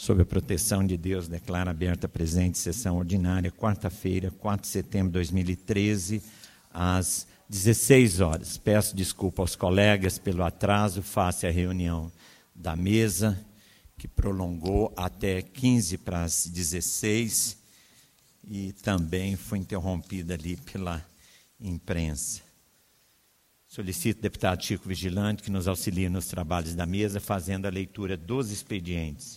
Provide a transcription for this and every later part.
Sob a proteção de Deus, declaro aberta a presente sessão ordinária, quarta-feira, 4 de setembro de 2013, às 16 horas. Peço desculpa aos colegas pelo atraso face à reunião da mesa, que prolongou até 15 para as 16 e também foi interrompida ali pela imprensa. Solicito ao deputado Chico Vigilante que nos auxilie nos trabalhos da mesa, fazendo a leitura dos expedientes.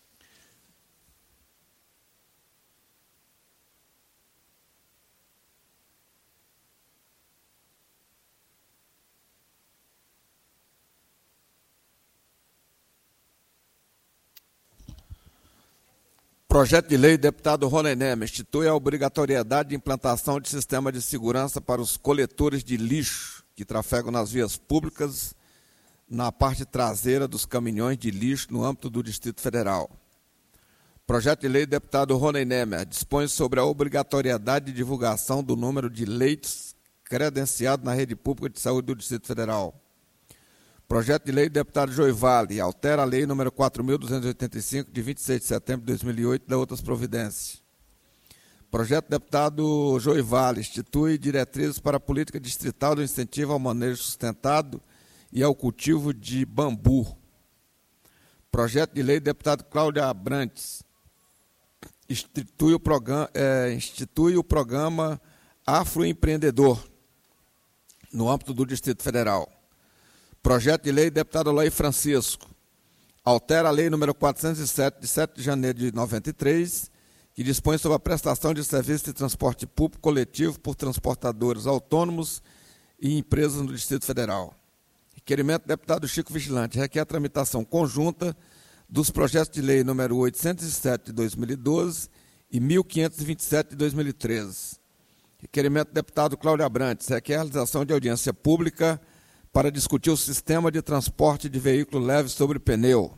Projeto de lei, deputado Rony Neme, institui a obrigatoriedade de implantação de sistema de segurança para os coletores de lixo que trafegam nas vias públicas na parte traseira dos caminhões de lixo no âmbito do Distrito Federal. Projeto de lei, deputado Rony Neme, dispõe sobre a obrigatoriedade de divulgação do número de leitos credenciados na rede pública de saúde do Distrito Federal. Projeto de lei do deputado Joivale, altera a lei número 4.285, de 26 de setembro de 2008, da outras providências. Projeto do deputado Joivale, institui diretrizes para a política distrital do incentivo ao manejo sustentado e ao cultivo de bambu. Projeto de lei do deputado Cláudio Abrantes, institui o programa Afroempreendedor no âmbito do Distrito Federal. Projeto de lei, deputado Aloy Francisco, altera a lei número 407, de 7 de janeiro de 93, que dispõe sobre a prestação de serviço de transporte público coletivo por transportadores autônomos e empresas no Distrito Federal. Requerimento do deputado Chico Vigilante, requer a tramitação conjunta dos projetos de lei número 807 de 2012 e 1527 de 2013. Requerimento do deputado Cláudio Abrantes, requer a realização de audiência pública para discutir o sistema de transporte de veículo leve sobre pneu.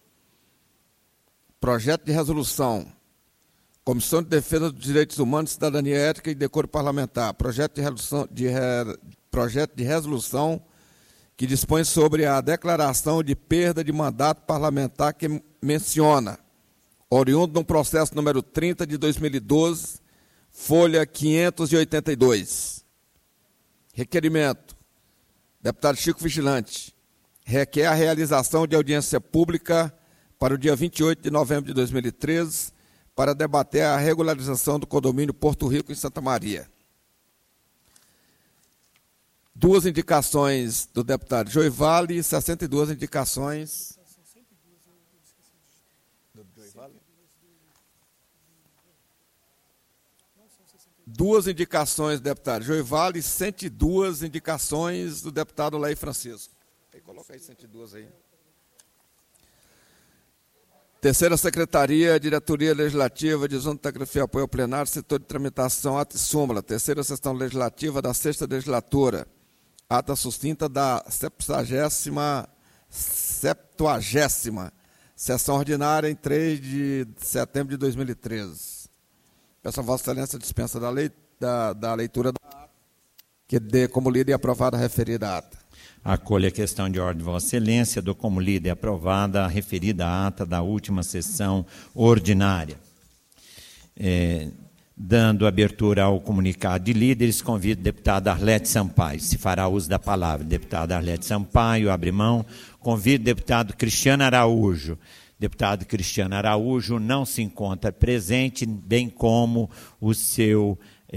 Projeto de resolução. Comissão de Defesa dos Direitos Humanos, Cidadania Ética e Decoro Parlamentar. Projeto de resolução que dispõe sobre a declaração de perda de mandato parlamentar que menciona, oriundo de um processo número 30 de 2012, folha 582. Requerimento. Deputado Chico Vigilante, requer a realização de audiência pública para o dia 28 de novembro de 2013 para debater a regularização do condomínio Porto Rico em Santa Maria. Duas indicações do deputado Joivale e 62 indicações do Joivale. Duas indicações do deputado Joivale e 102 indicações do deputado Aloy Francisco. Coloca aí 102 aí. Terceira Secretaria, Diretoria Legislativa de Zona de Taquigrafia, Apoio ao Plenário, Setor de Tramitação, Ata e Súmula. Terceira Sessão Legislativa da 6ª Legislatura. Ata sustinta da 70ª Sessão Ordinária em 3 de setembro de 2013. Peço a Vossa Excelência dispensa da leitura da ata, que dê como lida e aprovada a referida ata. Acolho a questão de ordem de Vossa Excelência, dou como lida e aprovada a referida ata da última sessão ordinária. Dando abertura ao comunicado de líderes, convido o deputado Arlete Sampaio. Se fará uso da palavra. Deputado Arlete Sampaio, abre mão. Convido o deputado Cristiano Araújo. Deputado Cristiano Araújo não se encontra presente, bem como o seu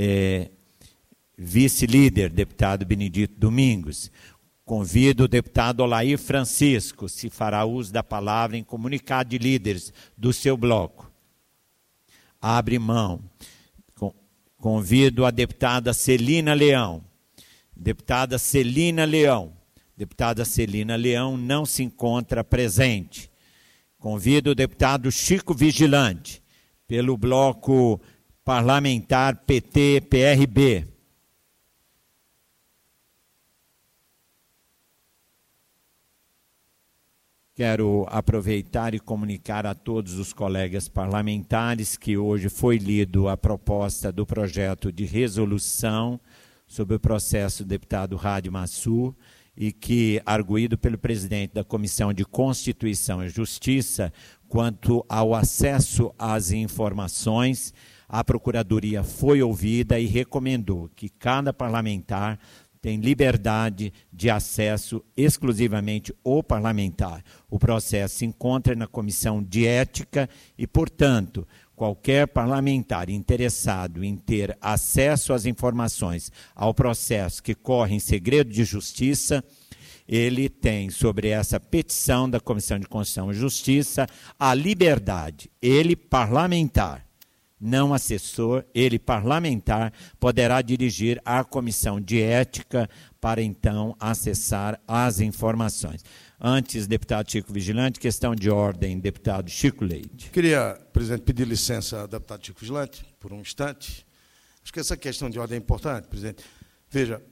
vice-líder, deputado Benedito Domingos. Convido o deputado Olair Francisco, se fará uso da palavra em comunicado de líderes do seu bloco. Abre mão. Convido a deputada Celina Leão. Deputada Celina Leão. Deputada Celina Leão não se encontra presente. Convido o deputado Chico Vigilante, pelo bloco parlamentar PT-PRB. Quero aproveitar e comunicar a todos os colegas parlamentares que hoje foi lido a proposta do projeto de resolução sobre o processo do deputado Rádio Massu e que, arguído pelo presidente da Comissão de Constituição e Justiça, quanto ao acesso às informações, a Procuradoria foi ouvida e recomendou que cada parlamentar tem liberdade de acesso exclusivamente ao parlamentar. O processo se encontra na Comissão de Ética e, portanto, qualquer parlamentar interessado em ter acesso às informações ao processo que corre em segredo de justiça, ele tem, sobre essa petição da Comissão de Constituição e Justiça, a liberdade, ele parlamentar, não assessor, ele parlamentar, poderá dirigir à Comissão de Ética para, então, acessar as informações. Antes, deputado Chico Vigilante, questão de ordem, deputado Chico Leite. Queria, presidente, pedir licença ao deputado Chico Vigilante, por um instante. Acho que essa questão de ordem é importante, presidente. Veja,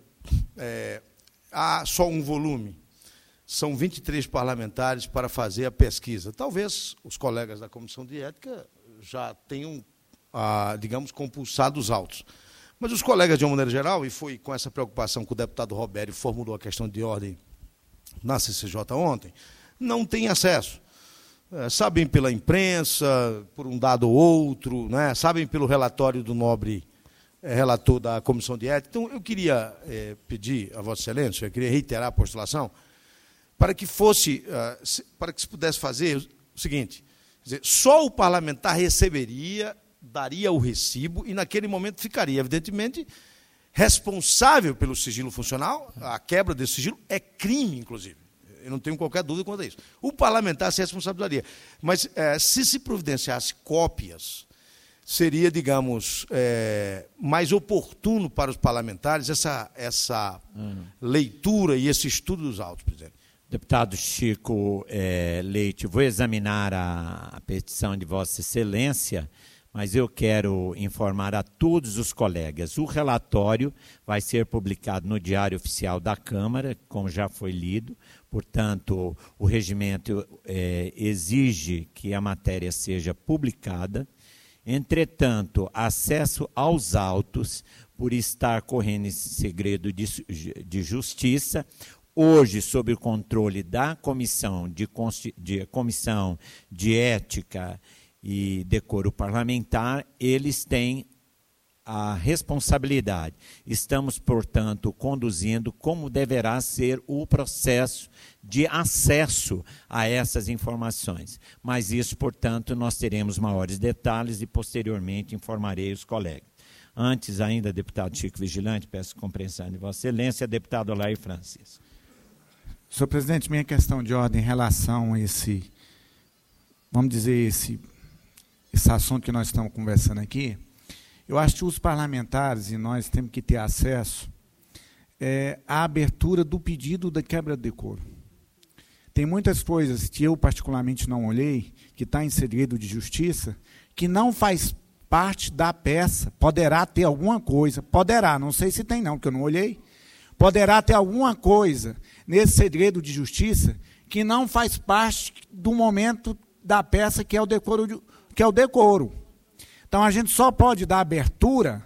há só um volume, são 23 parlamentares para fazer a pesquisa. Talvez os colegas da Comissão de Ética já tenham, digamos, compulsado os autos. Mas os colegas, de uma maneira geral, e foi com essa preocupação que o deputado Robério formulou a questão de ordem na CCJ ontem, não têm acesso. Sabem pela imprensa, por um dado ou outro, né? Sabem pelo relatório do nobre relator da Comissão de Ética. Então, eu queria pedir a Vossa Excelência, eu queria reiterar a postulação, para que se pudesse fazer o seguinte, quer dizer, só o parlamentar receberia, daria o recibo e, naquele momento, ficaria, evidentemente, responsável pelo sigilo funcional. A quebra desse sigilo é crime, inclusive. Eu não tenho qualquer dúvida quanto a isso. O parlamentar se responsabilizaria. Mas, se providenciasse cópias, seria, digamos, mais oportuno para os parlamentares essa leitura e esse estudo dos autos, presidente. Deputado Chico Leite, vou examinar a petição de Vossa Excelência, mas eu quero informar a todos os colegas. O relatório vai ser publicado no Diário Oficial da Câmara, como já foi lido, portanto, o regimento exige que a matéria seja publicada. Entretanto, acesso aos autos, por estar correndo esse segredo de justiça, hoje, sob o controle da Comissão de Ética e Decoro Parlamentar, eles têm a responsabilidade. Estamos, portanto, conduzindo como deverá ser o processo de acesso a essas informações. Mas isso, portanto, nós teremos maiores detalhes e, posteriormente, informarei os colegas. Antes ainda, deputado Chico Vigilante, peço compreensão de Vossa Excelência, deputado Olair Francisco. Senhor presidente, minha questão de ordem em relação a esse, vamos dizer, esse assunto que nós estamos conversando aqui, eu acho que os parlamentares, e nós temos que ter acesso à abertura do pedido da quebra de decoro. Tem muitas coisas que eu particularmente não olhei, que está em segredo de justiça, que não faz parte da peça. Poderá ter alguma coisa, poderá, não sei se tem não, porque eu não olhei, poderá ter alguma coisa nesse segredo de justiça que não faz parte do momento da peça que é o decoro. Então, a gente só pode dar abertura,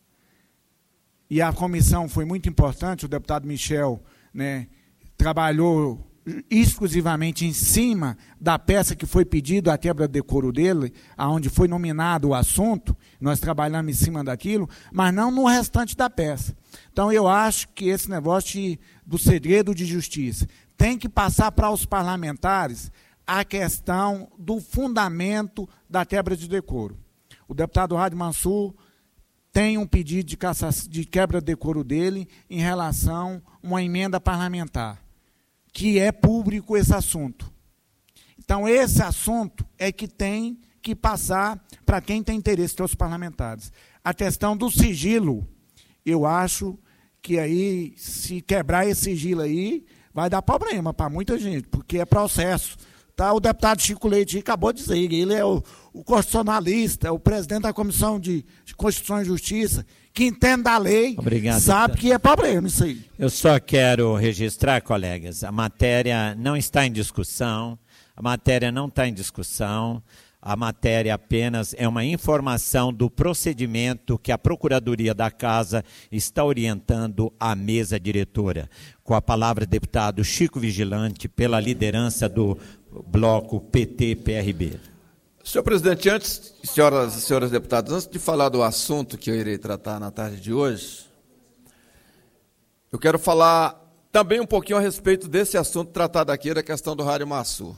e a comissão foi muito importante, o deputado Michel, né, trabalhou exclusivamente em cima da peça que foi pedido, a quebra de decoro dele, aonde foi nominado o assunto, nós trabalhamos em cima daquilo, mas não no restante da peça. Então, eu acho que esse negócio do segredo de justiça tem que passar para os parlamentares a questão do fundamento da quebra de decoro. O deputado Rádio Mansur tem um pedido de quebra de decoro dele em relação a uma emenda parlamentar, que é público esse assunto. Então, esse assunto é que tem que passar para quem tem interesse, para os parlamentares. A questão do sigilo, eu acho que aí, se quebrar esse sigilo aí, vai dar problema para muita gente, porque é processo. Tá, o deputado Chico Leite acabou de dizer, ele é o constitucionalista, é o presidente da Comissão de Constituição e Justiça, que entende da lei. Obrigado, sabe deputado. Que é problema isso aí. Eu só quero registrar, colegas, a matéria não está em discussão, A matéria apenas é uma informação do procedimento que a Procuradoria da Casa está orientando à mesa diretora. Com a palavra, deputado Chico Vigilante, pela liderança do bloco PT-PRB. Senhor presidente, antes, senhoras e senhores deputados, antes de falar do assunto que eu irei tratar na tarde de hoje, eu quero falar também um pouquinho a respeito desse assunto tratado aqui, da questão do Rádio Massu.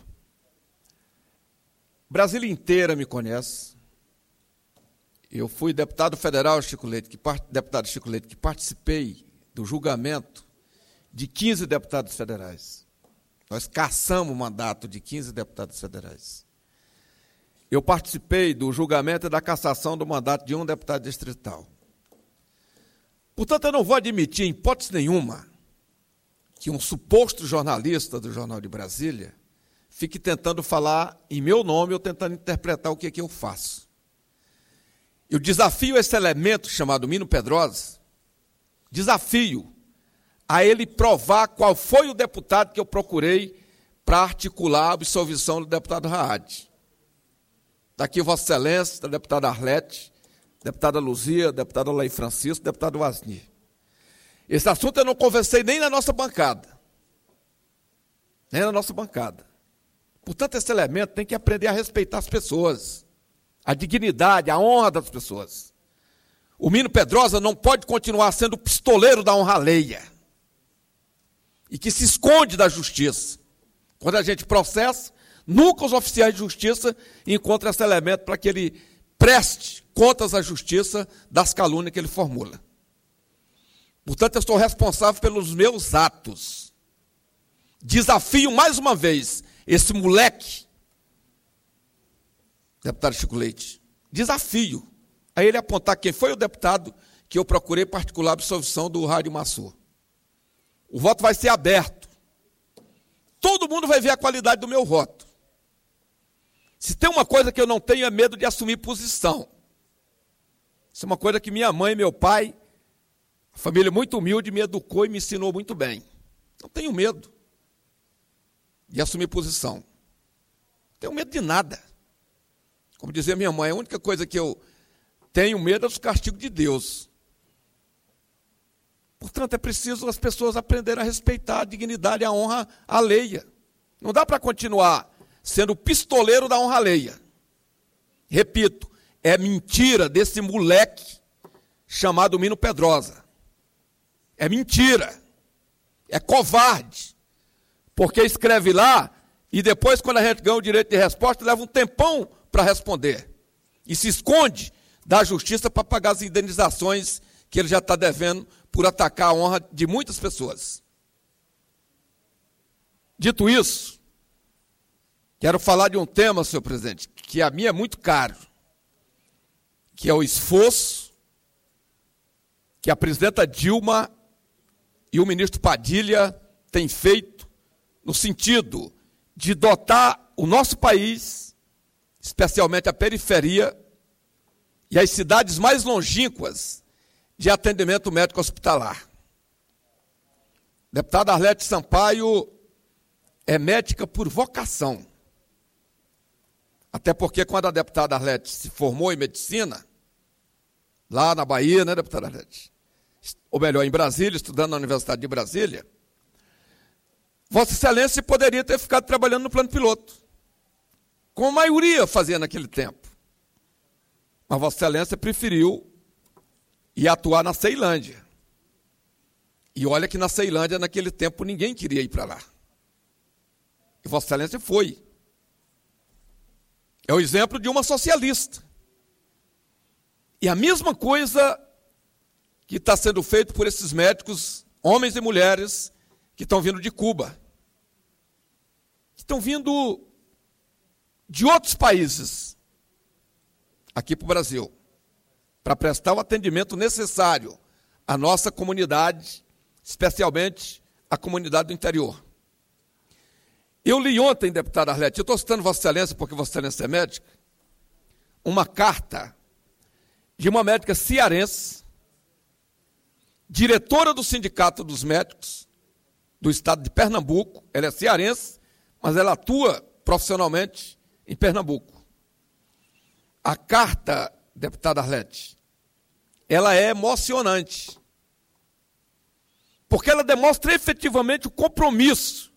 Brasília inteira me conhece. Eu fui deputado federal deputado Chico Leite, que participei do julgamento de 15 deputados federais. Nós cassamos o mandato de 15 deputados federais. Eu participei do julgamento e da cassação do mandato de um deputado distrital. Portanto, eu não vou admitir, em hipótese nenhuma, que um suposto jornalista do Jornal de Brasília fique tentando falar em meu nome ou tentando interpretar o que é que eu faço. Eu desafio esse elemento chamado Mino Pedrosa, desafio a ele provar qual foi o deputado que eu procurei para articular a absolvição do deputado Raad. Está aqui Vossa Excelência, a deputada Arlete, deputada Luzia, deputada Laí Francisco, deputado Wasnir. Esse assunto eu não conversei nem na nossa bancada. Nem na nossa bancada. Portanto, esse elemento tem que aprender a respeitar as pessoas, a dignidade, a honra das pessoas. O Mino Pedrosa não pode continuar sendo o pistoleiro da honra alheia e que se esconde da justiça. Quando a gente processa, nunca os oficiais de justiça encontram esse elemento para que ele preste contas à justiça das calúnias que ele formula. Portanto, eu estou responsável pelos meus atos. Desafio mais uma vez esse moleque, deputado Chico Leite, desafio a ele apontar quem foi o deputado que eu procurei particular a absolvição do Rádio Massu. O voto vai ser aberto. Todo mundo vai ver a qualidade do meu voto. Se tem uma coisa que eu não tenho é medo de assumir posição. Isso é uma coisa que minha mãe e meu pai, a família muito humilde, me educou e me ensinou muito bem. Não tenho medo de assumir posição. Não tenho medo de nada. Como dizia minha mãe, a única coisa que eu tenho medo é dos castigos de Deus. Portanto, é preciso as pessoas aprenderem a respeitar a dignidade e a honra alheia. Não dá para continuar sendo o pistoleiro da honra alheia. Repito, é mentira desse moleque chamado Mino Pedrosa. É mentira. É covarde. Porque escreve lá e depois, quando a gente ganha o direito de resposta, leva um tempão para responder. E se esconde da justiça para pagar as indenizações que ele já está devendo por atacar a honra de muitas pessoas. Dito isso, quero falar de um tema, senhor presidente, que a mim é muito caro, que é o esforço que a presidenta Dilma e o ministro Padilha têm feito no sentido de dotar o nosso país, especialmente a periferia e as cidades mais longínquas, de atendimento médico hospitalar. Deputada Arlete Sampaio é médica por vocação. Até porque quando a deputada Arlete se formou em medicina, lá na Bahia, né, deputada Arlete? Ou melhor, em Brasília, estudando na Universidade de Brasília, Vossa Excelência poderia ter ficado trabalhando no plano piloto, como a maioria fazia naquele tempo. Mas Vossa Excelência preferiu ir atuar na Ceilândia. E olha que na Ceilândia, naquele tempo, ninguém queria ir para lá. E Vossa Excelência foi. É o exemplo de uma socialista. E a mesma coisa que está sendo feito por esses médicos, homens e mulheres, que estão vindo de Cuba, que estão vindo de outros países, aqui para o Brasil, para prestar o atendimento necessário à nossa comunidade, especialmente à comunidade do interior. Eu li ontem, deputada Arlete, eu estou citando Vossa Excelência, porque Vossa Excelência é médica, uma carta de uma médica cearense, diretora do Sindicato dos Médicos do estado de Pernambuco. Ela é cearense, mas ela atua profissionalmente em Pernambuco. a carta, deputada Arlete, ela é emocionante, porque ela demonstra efetivamente o compromisso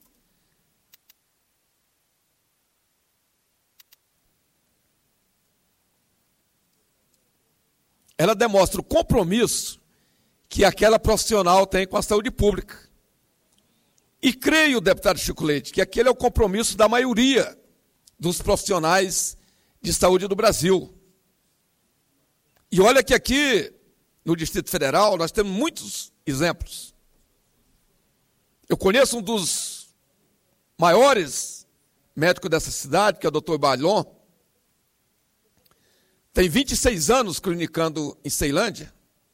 que aquela profissional tem com a saúde pública. E creio, deputado Chico Leite, que aquele é o compromisso da maioria dos profissionais de saúde do Brasil. E olha que aqui, no Distrito Federal, nós temos muitos exemplos. Eu conheço um dos maiores médicos dessa cidade, que é o Dr. Bailon. Tem 26 anos clinicando em Ceilândia.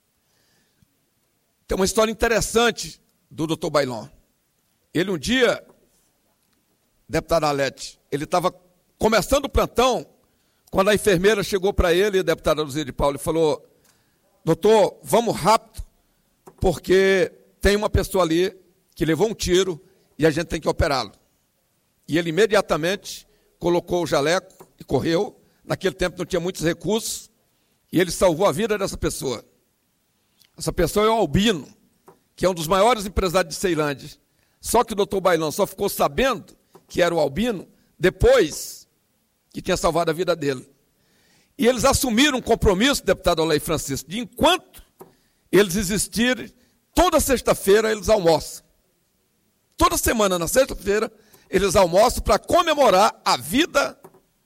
Tem uma história interessante do Dr. Bailon. Ele um dia, deputada Arlete, ele estava começando o plantão, quando a enfermeira chegou para ele, a deputada Luzia de Paulo, e falou: doutor, vamos rápido, porque tem uma pessoa ali que levou um tiro e a gente tem que operá-lo. E ele imediatamente colocou o jaleco e correu. Naquele tempo não tinha muitos recursos, e ele salvou a vida dessa pessoa. Essa pessoa é o Albino, que é um dos maiores empresários de Ceilândia. Só que o doutor Bailão só ficou sabendo que era o Albino depois que tinha salvado a vida dele. E eles assumiram um compromisso, deputado Olei Francisco, de enquanto eles existirem, toda sexta-feira eles almoçam. Toda semana, na sexta-feira, eles almoçam para comemorar a vida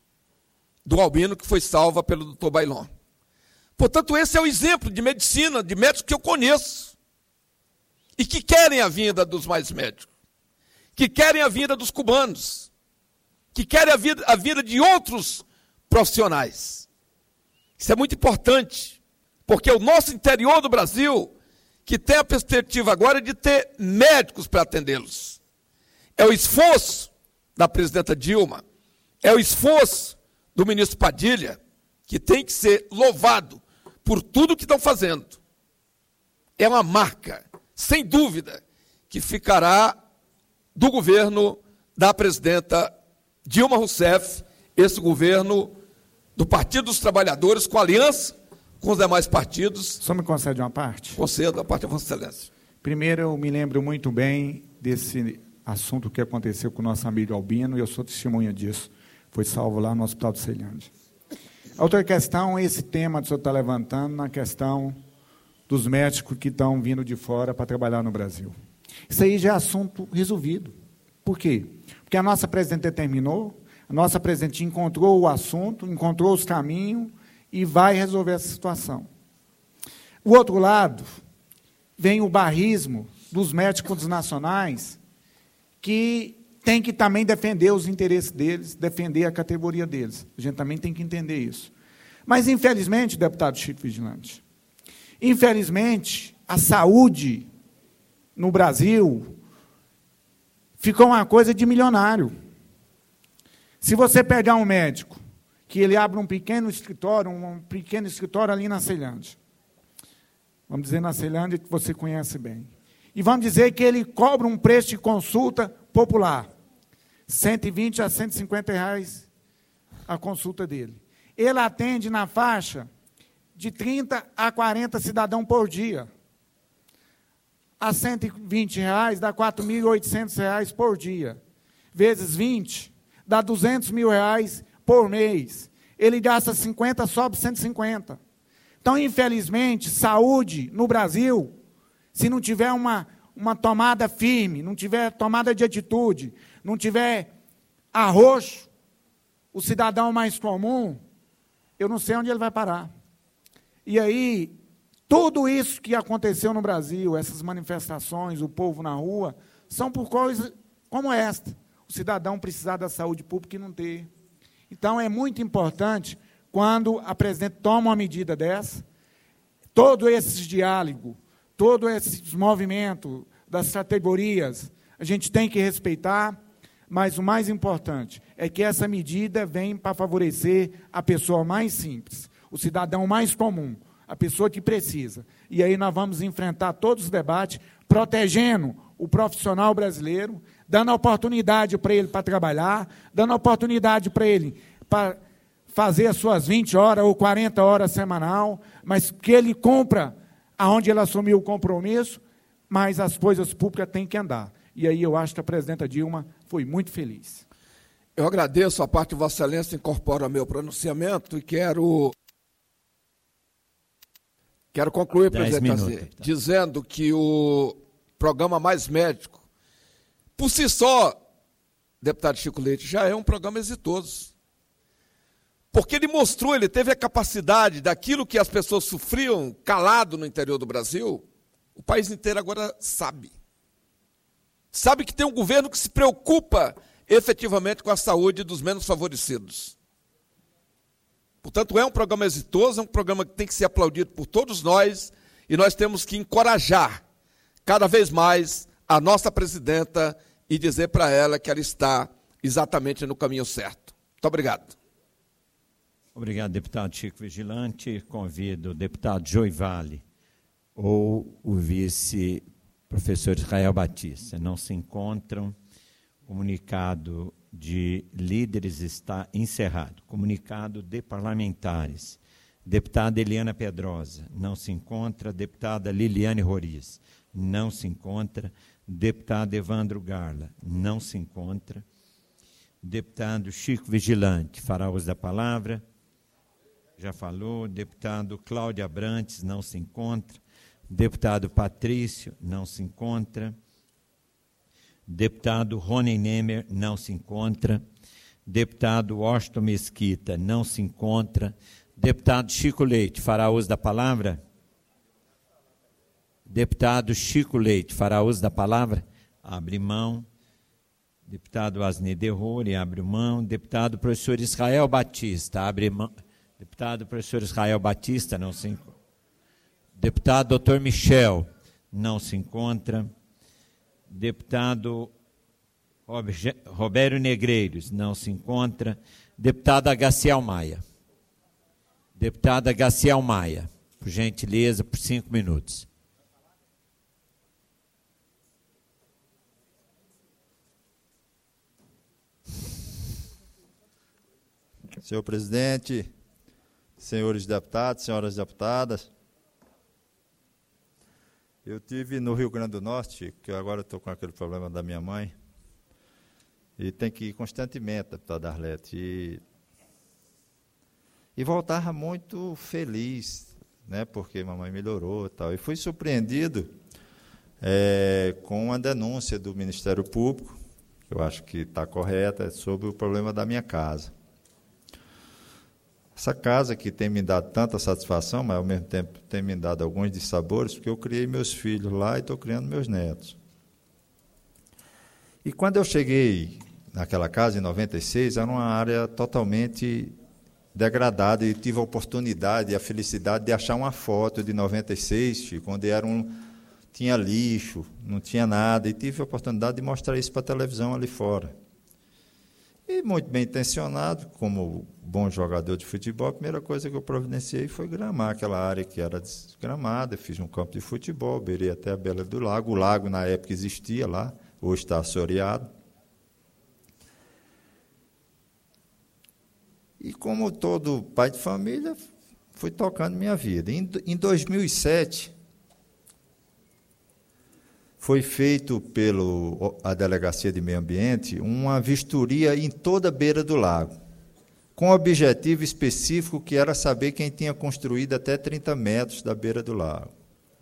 do Albino, que foi salva pelo doutor Bailon. Portanto, esse é o exemplo de medicina, de médicos que eu conheço, e que querem a vinda dos mais médicos, que querem a vinda dos cubanos, que querem a vinda de outros profissionais. Isso é muito importante, porque o nosso interior do Brasil, que tem a perspectiva agora de ter médicos para atendê-los. É o esforço da presidenta Dilma, é o esforço do ministro Padilha, que tem que ser louvado por tudo que estão fazendo. É uma marca, sem dúvida, que ficará do governo da presidenta Dilma Rousseff, esse governo do Partido dos Trabalhadores, com aliança com os demais partidos. Só me concede uma parte? Concedo a parte de Vossa Excelência. Primeiro, eu me lembro muito bem desse assunto que aconteceu com o nosso amigo Albino, e eu sou testemunha disso. Foi salvo lá no Hospital de Ceilândia. A outra questão, esse tema que o senhor está levantando, na questão dos médicos que estão vindo de fora para trabalhar no Brasil. Isso aí já é assunto resolvido. Por quê? Porque a nossa presidente determinou, a nossa presidente encontrou o assunto, encontrou os caminhos e vai resolver essa situação. O outro lado, vem o barrismo dos médicos nacionais, que tem que também defender os interesses deles, defender a categoria deles. A gente também tem que entender isso. Mas, infelizmente, deputado Chico Vigilante, infelizmente, a saúde no Brasil ficou uma coisa de milionário. Se você pegar um médico, que ele abre um pequeno escritório ali na Ceilândia, vamos dizer na Ceilândia, que você conhece bem, e vamos dizer que ele cobra um preço de consulta popular, R$120 a R$150 a consulta dele. Ele atende na faixa de 30 a 40 cidadãos por dia. A R$120 dá R$4.800 por dia. Vezes 20, dá R$200 mil por mês. Ele gasta 50, sobe 150. Então, infelizmente, saúde no Brasil, se não tiver uma tomada firme, não tiver tomada de atitude, não tiver arroxo, o cidadão mais comum, eu não sei onde ele vai parar. E aí, tudo isso que aconteceu no Brasil, essas manifestações, o povo na rua, são por coisas como esta. O cidadão precisar da saúde pública e não ter. Então, é muito importante, quando a presidente toma uma medida dessa, todo esse diálogo, todo esse movimento das categorias, a gente tem que respeitar, mas o mais importante é que essa medida vem para favorecer a pessoa mais simples, o cidadão mais comum, a pessoa que precisa. E aí nós vamos enfrentar todos os debates, protegendo o profissional brasileiro, dando oportunidade para ele para trabalhar, dando oportunidade para ele para fazer as suas 20 horas ou 40 horas semanal, mas que ele cumpra aonde ele assumiu o compromisso, mas as coisas públicas têm que andar. E aí eu acho que a presidenta Dilma foi muito feliz. Eu agradeço a parte de Vossa Excelência, incorporo ao meu pronunciamento e quero concluir, presidente, dizendo que o programa Mais Médico, por si só, deputado Chico Leite, já é um programa exitoso. Porque ele mostrou, ele teve a capacidade daquilo que as pessoas sofriam calado no interior do Brasil, o país inteiro agora sabe. Sabe que tem um governo que se preocupa efetivamente com a saúde dos menos favorecidos. Portanto, é um programa exitoso, é um programa que tem que ser aplaudido por todos nós, e nós temos que encorajar cada vez mais a nossa presidenta e dizer para ela que ela está exatamente no caminho certo. Muito obrigado. Obrigado, deputado Chico Vigilante. Convido o deputado Joivale ou o vice-professor Israel Batista. Não se encontram. Comunicado de líderes está encerrado. Comunicado de parlamentares. Deputada Eliana Pedrosa, não se encontra. Deputada Liliane Roriz, não se encontra. Deputado Evandro Garla, não se encontra. Deputado Chico Vigilante, fará uso da palavra. Já falou. Deputado Cláudio Abrantes, não se encontra. Deputado Patrício, não se encontra. Deputado Rony Nemer, não se encontra. Deputado Washington Mesquita, não se encontra. Deputado Chico Leite, fará uso da palavra? Deputado Chico Leite, fará uso da palavra? Abre mão. Deputado Asni Derrori, abre mão. Deputado professor Israel Batista, abre mão. Deputado professor Israel Batista, não se encontra. Deputado doutor Michel, não se encontra. Deputado Roberto Negreiros, não se encontra. Deputada Gaciel Maia. Deputada Gaciel Maia, por gentileza, por 5 minutos. Senhor presidente, senhores deputados, senhoras deputadas, eu estive no Rio Grande do Norte, que agora estou com aquele problema da minha mãe, e tem que ir constantemente, deputada Arlete, e voltava muito feliz, né, porque mamãe melhorou e tal. E fui surpreendido com uma denúncia do Ministério Público, que eu acho que está correta, sobre o problema da minha casa. Essa casa que tem me dado tanta satisfação, mas ao mesmo tempo tem me dado alguns dissabores, porque eu criei meus filhos lá e estou criando meus netos. E quando eu cheguei naquela casa, em 96, era uma área totalmente degradada, e tive a oportunidade e a felicidade de achar uma foto de 96, Chico, onde tinha lixo, não tinha nada, e tive a oportunidade de mostrar isso para a televisão ali fora. E, muito bem intencionado, como bom jogador de futebol, a primeira coisa que eu providenciei foi gramar aquela área que era desgramada. Fiz um campo de futebol, beirei até a beira do lago. O lago, na época, existia lá, hoje está assoreado. E, como todo pai de família, fui tocando minha vida. Em 2007, foi feito pela Delegacia de Meio Ambiente uma vistoria em toda a beira do lago, com o objetivo específico que era saber quem tinha construído até 30 metros da beira do lago.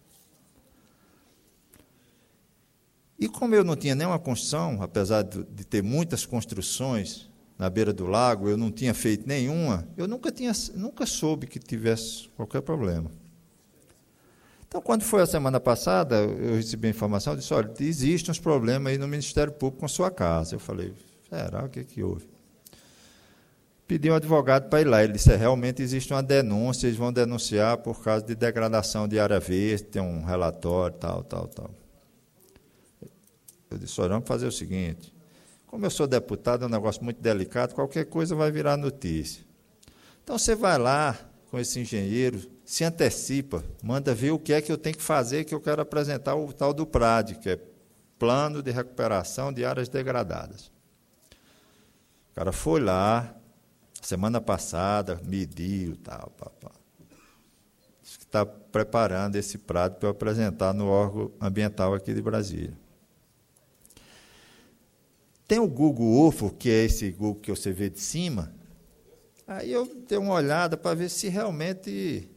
E como eu não tinha nenhuma construção, apesar de ter muitas construções na beira do lago, eu não tinha feito nenhuma, eu nunca soube que tivesse qualquer problema. Então, quando foi a semana passada, eu recebi a informação, eu disse, olha, existem uns problemas aí no Ministério Público com sua casa. Eu falei, será? O que houve? Pedi um advogado para ir lá. Ele disse, realmente existe uma denúncia, eles vão denunciar por causa de degradação de área verde, tem um relatório, tal. Eu disse, olha, vamos fazer o seguinte, como eu sou deputado, é um negócio muito delicado, qualquer coisa vai virar notícia. Então, você vai lá com esse engenheiro, se antecipa, manda ver o que é que eu tenho que fazer, que eu quero apresentar o tal do PRAD, que é Plano de Recuperação de Áreas Degradadas. O cara foi lá, Semana passada, mediu, tal, está preparando esse prato para eu apresentar no órgão ambiental aqui de Brasília. Tem o Google UFO, que é esse Google que você vê de cima. Aí eu dei uma olhada para ver se realmente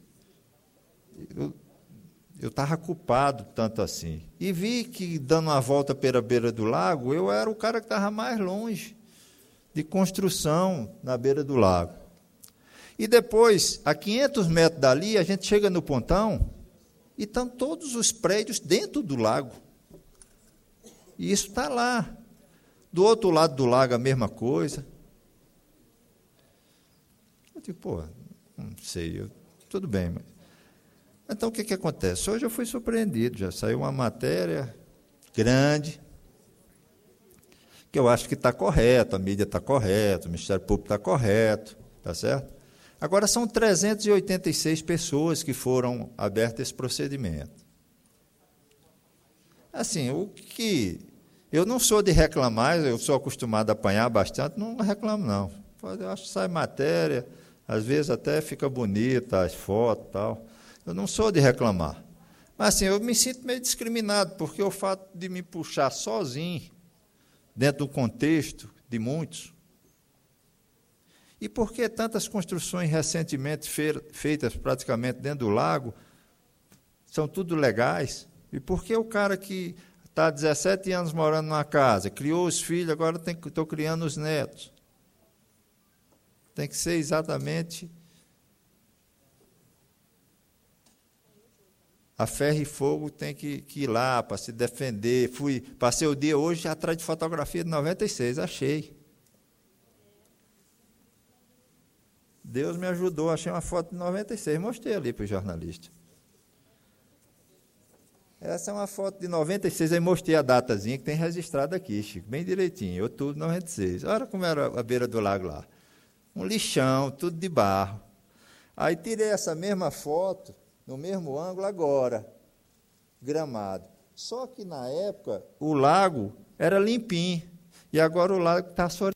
eu estava culpado tanto assim. E vi que, dando uma volta pela beira do lago, eu era o cara que estava mais longe de construção na beira do lago. E depois, a 500 metros dali, a gente chega no pontão e estão todos os prédios dentro do lago. E isso está lá. Do outro lado do lago, a mesma coisa. Eu digo, pô, não sei, tudo bem. Mas... Então, o que acontece? Hoje eu fui surpreendido, já saiu uma matéria grande, que eu acho que está correto, a mídia está correta, o Ministério Público está correto, está certo? Agora, são 386 pessoas que foram abertas esse procedimento. Assim, o que... Eu não sou de reclamar, eu sou acostumado a apanhar bastante, não reclamo, não. Eu acho que sai matéria, às vezes até fica bonita as fotos e tal. Eu não sou de reclamar. Mas, assim, eu me sinto meio discriminado, porque o fato de me puxar sozinho, dentro do contexto de muitos, e por que tantas construções recentemente feitas praticamente dentro do lago são tudo legais? E por que o cara que está há 17 anos morando numa casa, criou os filhos, agora estou criando os netos? Tem que ser exatamente a ferro e fogo, tem que ir lá para se defender. Passei o dia hoje atrás de fotografia de 96, achei. Deus me ajudou, achei uma foto de 96, mostrei ali para o jornalista. Essa é uma foto de 96, aí mostrei a datazinha que tem registrada aqui, Chico, bem direitinho, outubro de 96. Olha como era a beira do lago lá. Um lixão, tudo de barro. Aí tirei essa mesma foto, no mesmo ângulo agora, Gramado. Só que na época o lago era limpinho, e agora o lago está só.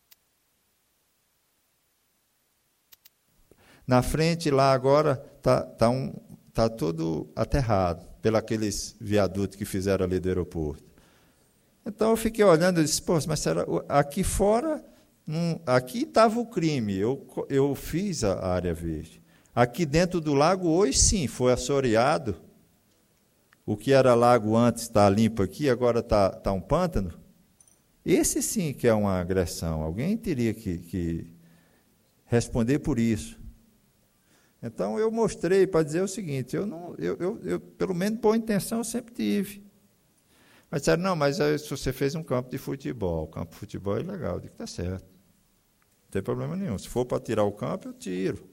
Na frente lá agora está todo aterrado, pelos aqueles viadutos que fizeram ali do aeroporto. Então eu fiquei olhando e disse, pô, mas será, aqui fora, aqui estava o crime, eu fiz a área verde. Aqui dentro do lago, hoje sim, foi assoreado. O que era lago antes está limpo aqui, agora está um pântano. Esse sim que é uma agressão. Alguém teria que responder por isso. Então, eu mostrei para dizer o seguinte, eu pelo menos boa intenção eu sempre tive. Mas disseram, não, mas se você fez um campo de futebol, o campo de futebol é legal. Eu digo, está certo, não tem problema nenhum. Se for para tirar o campo, eu tiro.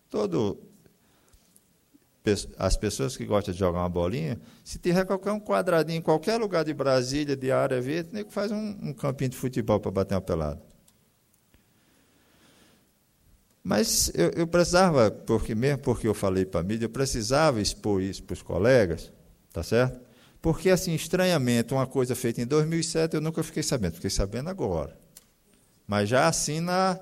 As pessoas que gostam de jogar uma bolinha, se tiver qualquer um quadradinho em qualquer lugar de Brasília, de área verde, nem que faz um campinho de futebol para bater uma pelada. Mas eu precisava, porque eu falei para a mídia, eu precisava expor isso para os colegas, tá certo? Porque, assim, estranhamente, uma coisa feita em 2007, eu nunca fiquei sabendo agora. Mas já assim na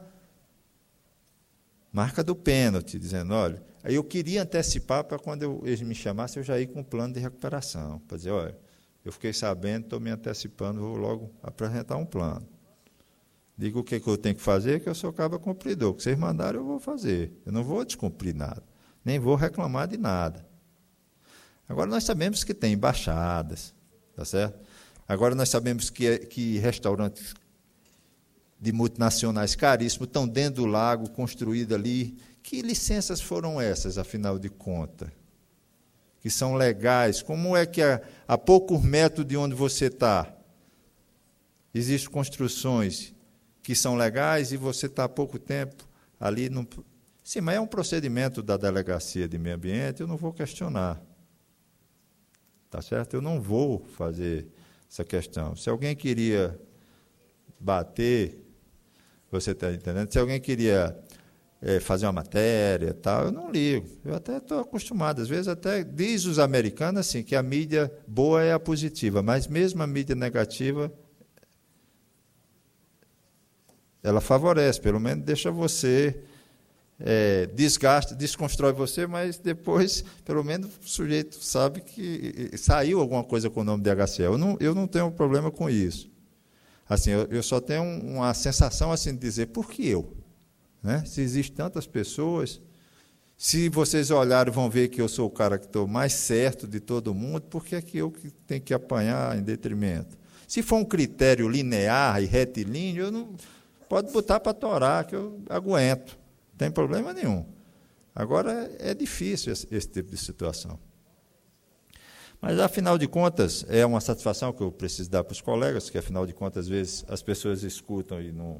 marca do pênalti, dizendo, olha, aí eu queria antecipar para quando eles me chamassem, eu já ir com um plano de recuperação, para dizer, olha, eu fiquei sabendo, estou me antecipando, vou logo apresentar um plano. Digo o que eu tenho que fazer, que eu sou cabo cumpridor. O que vocês mandaram, eu vou fazer. Eu não vou descumprir nada, nem vou reclamar de nada. Agora, nós sabemos que tem embaixadas, tá certo? Agora, nós sabemos que restaurantes de multinacionais caríssimos estão dentro do lago, construídos ali. Que licenças foram essas, afinal de contas? Que são legais. Como é que a poucos metros de onde você está, existem construções que são legais e você está há pouco tempo ali. Sim, mas é um procedimento da Delegacia de Meio Ambiente, eu não vou questionar. Tá certo? Eu não vou fazer essa questão. Se alguém queria bater, você está entendendo? Se alguém queria fazer uma matéria, tal, eu não ligo. Eu até estou acostumado. Às vezes até diz os americanos assim, que a mídia boa é a positiva, mas mesmo a mídia negativa, ela favorece, pelo menos deixa você desgasta, desconstrói você, mas depois, pelo menos, o sujeito sabe que saiu alguma coisa com o nome de HCL. Eu não tenho problema com isso. Assim, eu só tenho uma sensação assim, de dizer, por que eu? Né? Se existem tantas pessoas, se vocês olharem, vão ver que eu sou o cara que estou mais certo de todo mundo, por que é que eu que tenho que apanhar em detrimento? Se for um critério linear e retilíneo, pode botar para torar, que eu aguento. Não tem problema nenhum. Agora, é difícil esse tipo de situação. Mas, afinal de contas, é uma satisfação que eu preciso dar para os colegas, que, afinal de contas, às vezes as pessoas escutam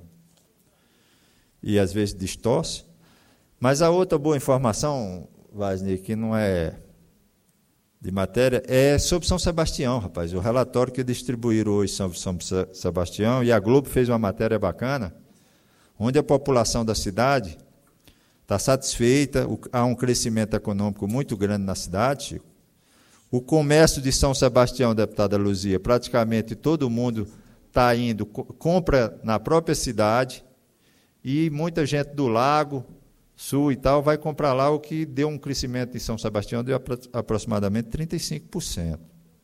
e às vezes distorcem. Mas a outra boa informação, Vasney, que não é de matéria, é sobre São Sebastião, rapaz. O relatório que distribuíram hoje sobre São Sebastião, e a Globo fez uma matéria bacana, onde a população da cidade está satisfeita, há um crescimento econômico muito grande na cidade, Chico. O comércio de São Sebastião, deputada Luzia, praticamente todo mundo está indo, compra na própria cidade, e muita gente do Lago Sul e tal vai comprar lá, o que deu um crescimento em São Sebastião de aproximadamente 35%.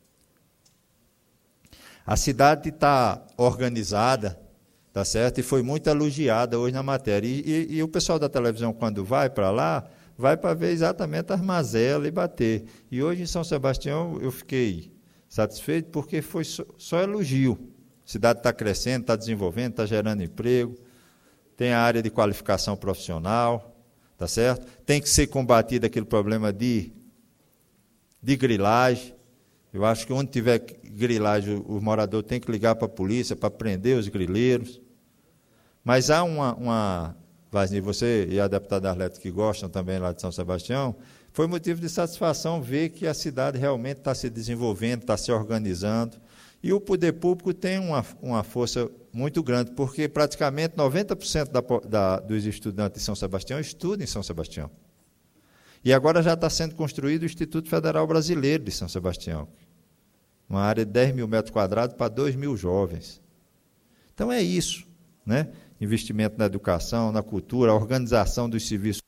A cidade está organizada, tá certo? E foi muito elogiada hoje na matéria. E o pessoal da televisão, quando vai para lá, vai para ver exatamente as mazelas e bater. E hoje em São Sebastião eu fiquei satisfeito porque foi só elogio. A cidade está crescendo, está desenvolvendo, está gerando emprego, tem a área de qualificação profissional, tá certo? Tem que ser combatido aquele problema de grilagem. Eu acho que onde tiver grilagem, o morador tem que ligar para a polícia para prender os grileiros. Mas há Vasney, você e a deputada Arlete, que gostam também lá de São Sebastião, foi motivo de satisfação ver que a cidade realmente está se desenvolvendo, está se organizando, e o poder público tem uma força muito grande, porque praticamente 90% dos estudantes de São Sebastião estudam em São Sebastião. E agora já está sendo construído o Instituto Federal Brasileiro de São Sebastião, uma área de 10 mil metros quadrados para 2 mil jovens. Então é isso, né? Investimento na educação, na cultura, a organização dos serviços.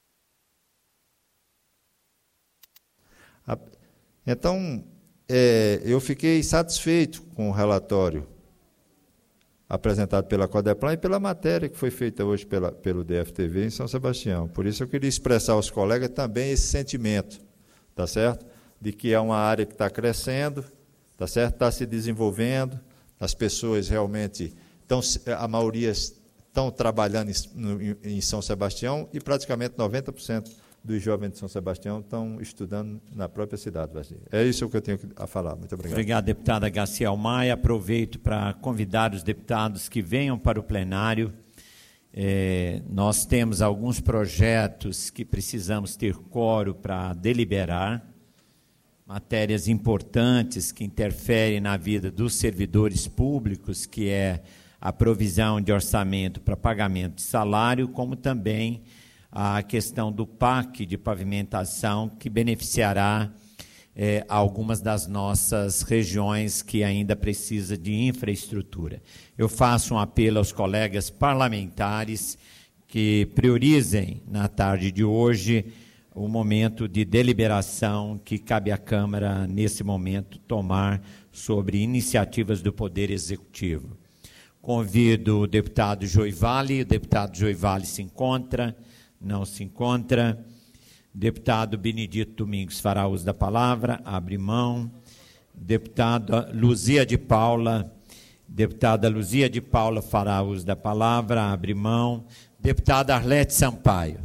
Então, eu fiquei satisfeito com o relatório apresentado pela Codeplan e pela matéria que foi feita hoje pelo DFTV em São Sebastião. Por isso eu queria expressar aos colegas também esse sentimento, tá certo? De que é uma área que está crescendo, tá certo? Está se desenvolvendo, as pessoas realmente a maioria estão trabalhando em São Sebastião e praticamente 90% dos jovens de São Sebastião estão estudando na própria cidade. É isso que eu tenho a falar. Muito obrigado. Obrigado, deputada Gaciel Maia. Aproveito para convidar os deputados que venham para o plenário. Nós temos alguns projetos que precisamos ter quórum para deliberar, matérias importantes que interferem na vida dos servidores públicos, que é a provisão de orçamento para pagamento de salário, como também a questão do PAC de pavimentação, que beneficiará algumas das nossas regiões que ainda precisam de infraestrutura. Eu faço um apelo aos colegas parlamentares que priorizem, na tarde de hoje, o momento de deliberação que cabe à Câmara, nesse momento, tomar sobre iniciativas do Poder Executivo. Convido o deputado Joivale. O deputado Joivale se encontra? Não se encontra. Deputado Benedito Domingos fará uso da palavra, abre mão. Deputada Luzia de Paula fará uso da palavra, abre mão. Deputada Arlete Sampaio.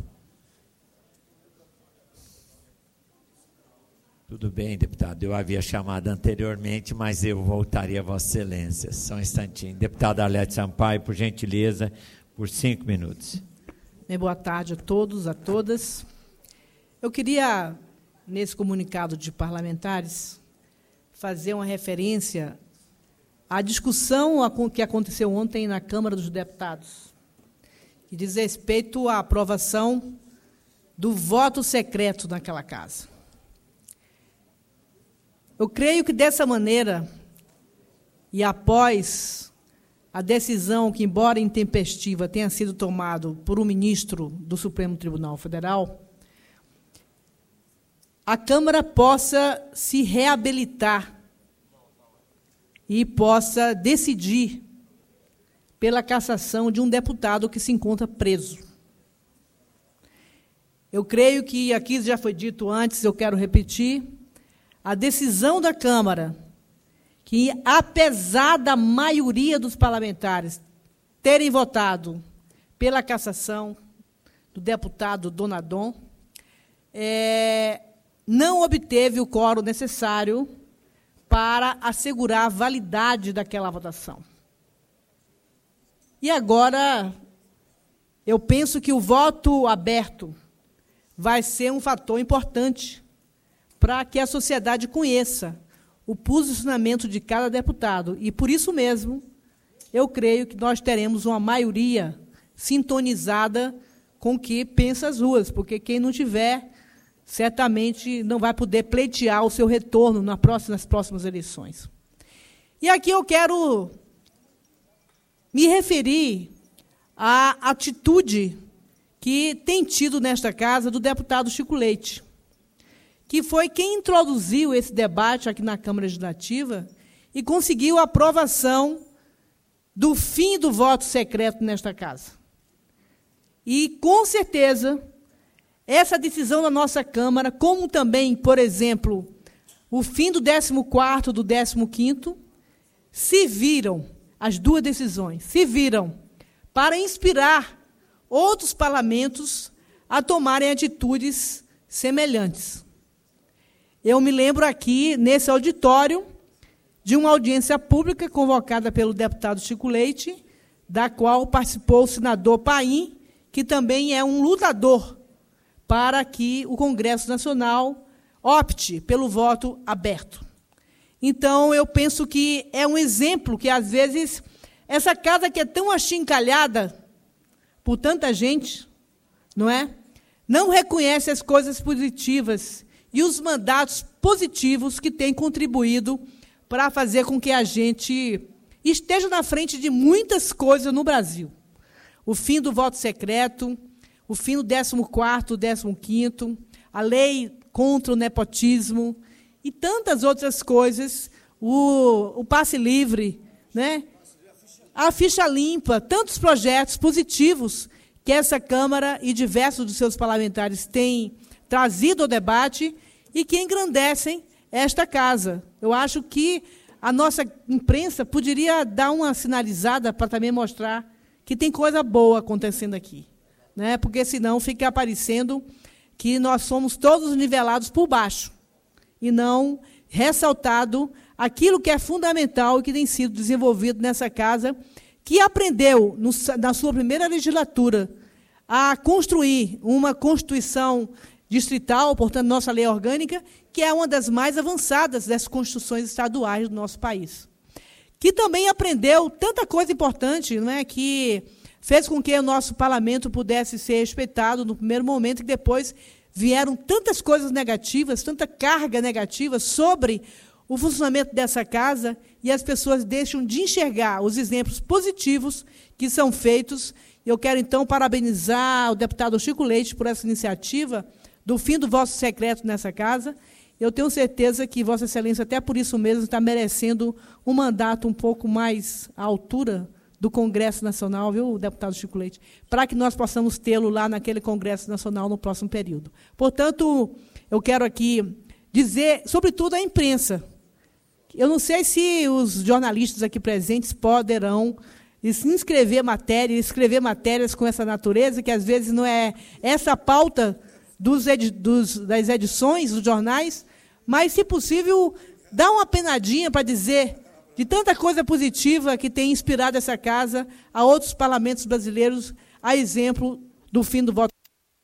Tudo bem, deputado, eu havia chamado anteriormente, mas eu voltaria a Vossa Excelência. Só um instantinho. Deputada Arlete Sampaio, por gentileza, por 5 minutos. Boa tarde a todos, a todas. Eu queria, nesse comunicado de parlamentares, fazer uma referência à discussão que aconteceu ontem na Câmara dos Deputados, que diz respeito à aprovação do voto secreto naquela casa. Eu creio que, dessa maneira, e após a decisão que, embora intempestiva, tenha sido tomada por um ministro do Supremo Tribunal Federal, a Câmara possa se reabilitar e possa decidir pela cassação de um deputado que se encontra preso. Eu creio que, aqui já foi dito antes, eu quero repetir, a decisão da Câmara, que, apesar da maioria dos parlamentares terem votado pela cassação do deputado Donadon, não obteve o quórum necessário para assegurar a validade daquela votação. E agora, eu penso que o voto aberto vai ser um fator importante para que a sociedade conheça o posicionamento de cada deputado. E, por isso mesmo, eu creio que nós teremos uma maioria sintonizada com o que pensa as ruas, porque quem não tiver, certamente não vai poder pleitear o seu retorno nas próximas eleições. E aqui eu quero me referir à atitude que tem tido nesta casa do deputado Chico Leite, que foi quem introduziu esse debate aqui na Câmara Legislativa e conseguiu a aprovação do fim do voto secreto nesta casa. E, com certeza, essa decisão da nossa Câmara, como também, por exemplo, o fim do 14º, do 15º, se viram, as duas decisões, se viram para inspirar outros parlamentos a tomarem atitudes semelhantes. Eu me lembro aqui, nesse auditório, de uma audiência pública convocada pelo deputado Chico Leite, da qual participou o senador Paim, que também é um lutador para que o Congresso Nacional opte pelo voto aberto. Então, eu penso que é um exemplo que, às vezes, essa casa que é tão achincalhada por tanta gente, não é? Não reconhece as coisas positivas e os mandatos positivos que têm contribuído para fazer com que a gente esteja na frente de muitas coisas no Brasil. O fim do voto secreto, o fim do 14º, 15º, a lei contra o nepotismo e tantas outras coisas, o passe livre, né? A ficha limpa, tantos projetos positivos que essa Câmara e diversos dos seus parlamentares têm trazido ao debate e que engrandecem esta casa. Eu acho que a nossa imprensa poderia dar uma sinalizada para também mostrar que tem coisa boa acontecendo aqui, né? Porque senão fica aparecendo que nós somos todos nivelados por baixo e não ressaltado aquilo que é fundamental e que tem sido desenvolvido nessa casa, que aprendeu, na sua primeira legislatura, a construir uma Constituição distrital, portanto, nossa lei orgânica, que é uma das mais avançadas das constituições estaduais do nosso país. Que também aprendeu tanta coisa importante, não é, que fez com que o nosso parlamento pudesse ser respeitado no primeiro momento, e depois vieram tantas coisas negativas, tanta carga negativa sobre o funcionamento dessa casa, e as pessoas deixam de enxergar os exemplos positivos que são feitos. Eu quero, então, parabenizar o deputado Chico Leite por essa iniciativa do fim do voto secreto nessa casa. Eu tenho certeza que Vossa Excelência, até por isso mesmo, está merecendo um mandato um pouco mais à altura do Congresso Nacional, viu, deputado Chico Leite, para que nós possamos tê-lo lá naquele Congresso Nacional no próximo período. Portanto, eu quero aqui dizer, sobretudo, à imprensa. Eu não sei se os jornalistas aqui presentes poderão escrever matérias com essa natureza, que às vezes não é essa a pauta das edições dos jornais, mas, se possível, dá uma penadinha para dizer de tanta coisa positiva que tem inspirado essa casa a outros parlamentos brasileiros, a exemplo do fim do voto.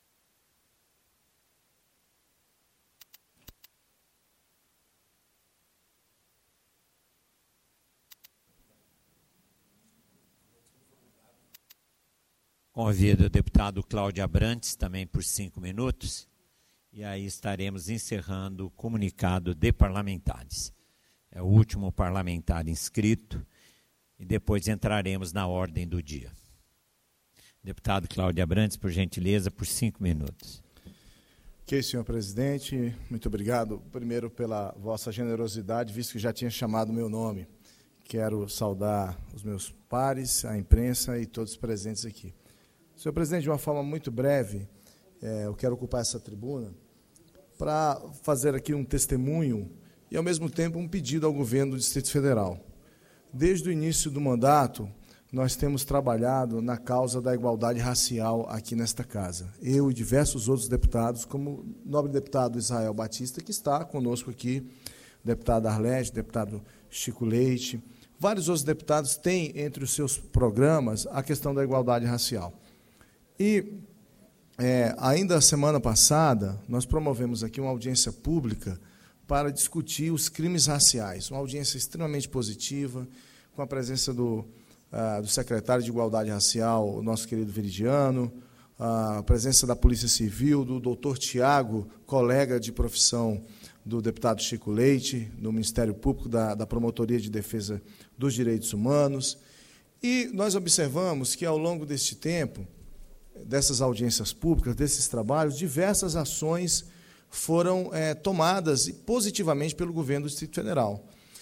Convido o deputado Cláudio Abrantes, também por 5 minutos, e aí estaremos encerrando o comunicado de parlamentares. É o último parlamentar inscrito, e depois entraremos na ordem do dia. Deputado Cláudio Abrantes, por gentileza, por 5 minutos. Ok, senhor presidente, muito obrigado, primeiro pela vossa generosidade, visto que já tinha chamado o meu nome. Quero saudar os meus pares, a imprensa e todos os presentes aqui. Senhor presidente, de uma forma muito breve, eu quero ocupar essa tribuna para fazer aqui um testemunho e, ao mesmo tempo, um pedido ao governo do Distrito Federal. Desde o início do mandato, nós temos trabalhado na causa da igualdade racial aqui nesta casa. Eu e diversos outros deputados, como o nobre deputado Israel Batista, que está conosco aqui, deputado Arlete, deputado Chico Leite, vários outros deputados têm entre os seus programas a questão da igualdade racial. E, ainda a semana passada, nós promovemos aqui uma audiência pública para discutir os crimes raciais, uma audiência extremamente positiva, com a presença do secretário de Igualdade Racial, o nosso querido Veridiano, a presença da Polícia Civil, do doutor Tiago, colega de profissão do deputado Chico Leite, do Ministério Público, da Promotoria de Defesa dos Direitos Humanos. E nós observamos que, ao longo deste tempo, dessas audiências públicas, desses trabalhos, diversas ações foram tomadas positivamente pelo governo do Distrito Federal.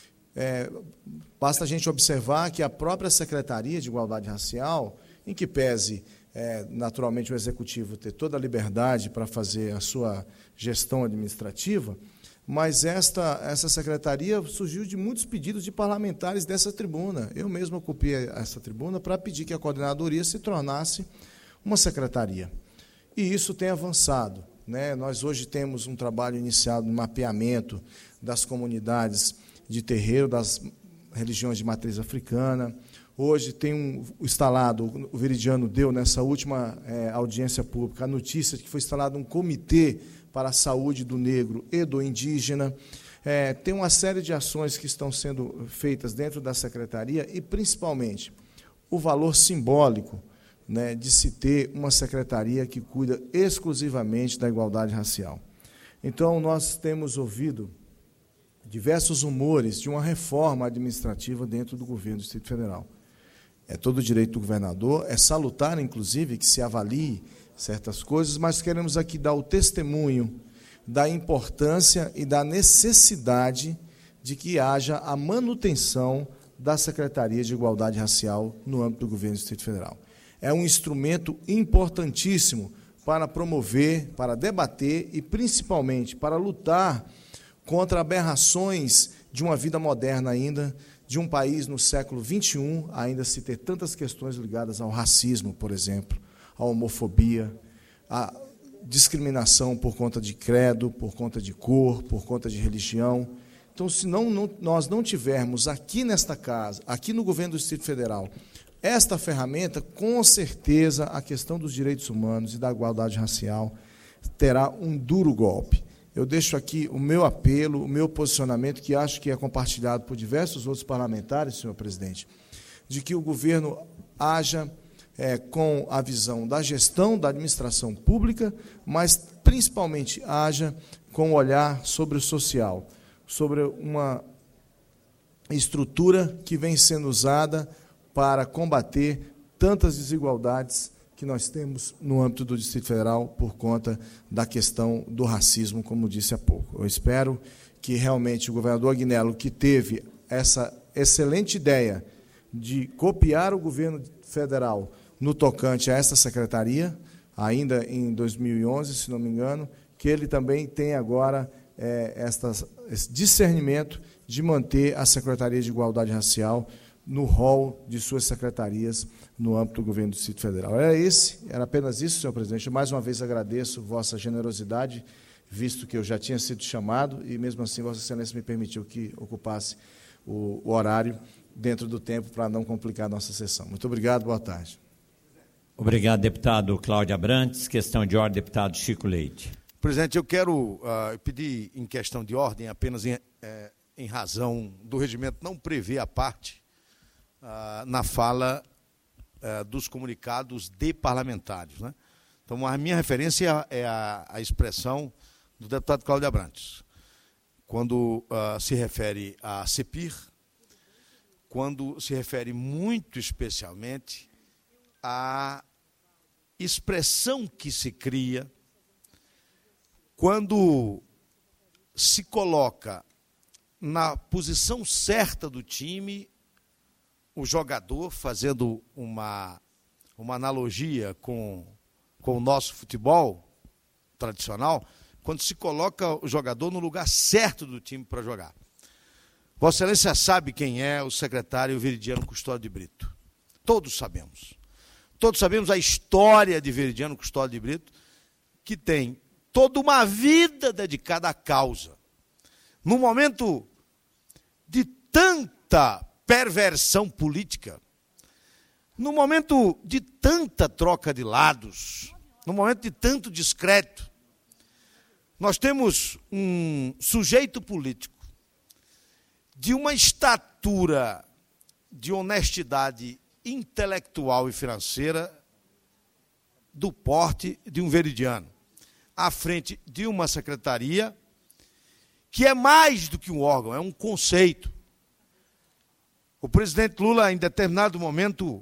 Basta a gente observar que a própria Secretaria de Igualdade Racial, em que pese, naturalmente, o Executivo ter toda a liberdade para fazer a sua gestão administrativa, mas essa secretaria surgiu de muitos pedidos de parlamentares dessa tribuna. Eu mesmo ocupei essa tribuna para pedir que a coordenadoria se tornasse uma secretaria. E isso tem avançado, né? Nós hoje temos um trabalho iniciado no mapeamento das comunidades de terreiro, das religiões de matriz africana. Hoje tem instalado, o Veridiano deu nessa última audiência pública a notícia de que foi instalado um comitê para a saúde do negro e do indígena. Tem uma série de ações que estão sendo feitas dentro da secretaria e, principalmente, o valor simbólico, né, de se ter uma secretaria que cuida exclusivamente da igualdade racial. Então, nós temos ouvido diversos rumores de uma reforma administrativa dentro do governo do Distrito Federal. É todo o direito do governador, é salutar, inclusive, que se avalie certas coisas, mas queremos aqui dar o testemunho da importância e da necessidade de que haja a manutenção da Secretaria de Igualdade Racial no âmbito do governo do Distrito Federal. É um instrumento importantíssimo para promover, para debater e, principalmente, para lutar contra aberrações de uma vida moderna ainda, de um país no século XXI, ainda se ter tantas questões ligadas ao racismo, por exemplo, à homofobia, à discriminação por conta de credo, por conta de cor, por conta de religião. Então, se nós não tivermos aqui nesta casa, aqui no governo do Distrito Federal, esta ferramenta, com certeza, a questão dos direitos humanos e da igualdade racial terá um duro golpe. Eu deixo aqui o meu apelo, o meu posicionamento, que acho que é compartilhado por diversos outros parlamentares, senhor presidente, de que o governo haja com a visão da gestão da administração pública, mas, principalmente, haja com o olhar sobre o social, sobre uma estrutura que vem sendo usada para combater tantas desigualdades que nós temos no âmbito do Distrito Federal por conta da questão do racismo, como disse há pouco. Eu espero que realmente o governador Agnello, que teve essa excelente ideia de copiar o governo federal no tocante a essa secretaria, ainda em 2011, se não me engano, que ele também tem agora esse discernimento de manter a Secretaria de Igualdade Racial no rol de suas secretarias no âmbito do governo do Distrito Federal. Era apenas isso, senhor presidente. Mais uma vez agradeço vossa generosidade, visto que eu já tinha sido chamado, e mesmo assim vossa excelência me permitiu que ocupasse o horário dentro do tempo para não complicar a nossa sessão. Muito obrigado, boa tarde. Obrigado, deputado Cláudio Abrantes. Questão de ordem, deputado Chico Leite. Presidente, eu quero pedir em questão de ordem, apenas em razão do regimento não prever a parte na fala dos comunicados de parlamentares, né? Então, a minha referência é a expressão do deputado Cláudio Abrantes, quando se refere à CEPIR, quando se refere muito especialmente à expressão que se cria quando se coloca na posição certa do time o jogador, fazendo uma analogia com o nosso futebol tradicional, quando se coloca o jogador no lugar certo do time para jogar. Vossa Excelência sabe quem é o secretário Veridiano Custódio de Brito. Todos sabemos. Todos sabemos a história de Veridiano Custódio de Brito, que tem toda uma vida dedicada à causa. Num momento de tanta perversão política, num momento de tanta troca de lados, num momento de tanto descrédito, nós temos um sujeito político de uma estatura de honestidade intelectual e financeira do porte de um Veridiano, à frente de uma secretaria que é mais do que um órgão, é um conceito. O presidente Lula, em determinado momento,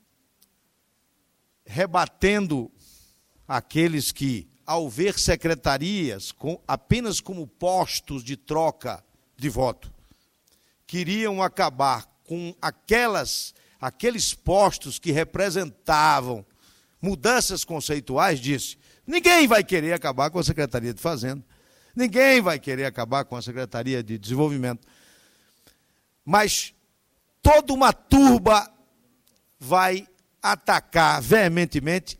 rebatendo aqueles que, ao ver secretarias apenas como postos de troca de voto, queriam acabar com aqueles postos que representavam mudanças conceituais, disse: ninguém vai querer acabar com a Secretaria de Fazenda, ninguém vai querer acabar com a Secretaria de Desenvolvimento, mas toda uma turba vai atacar veementemente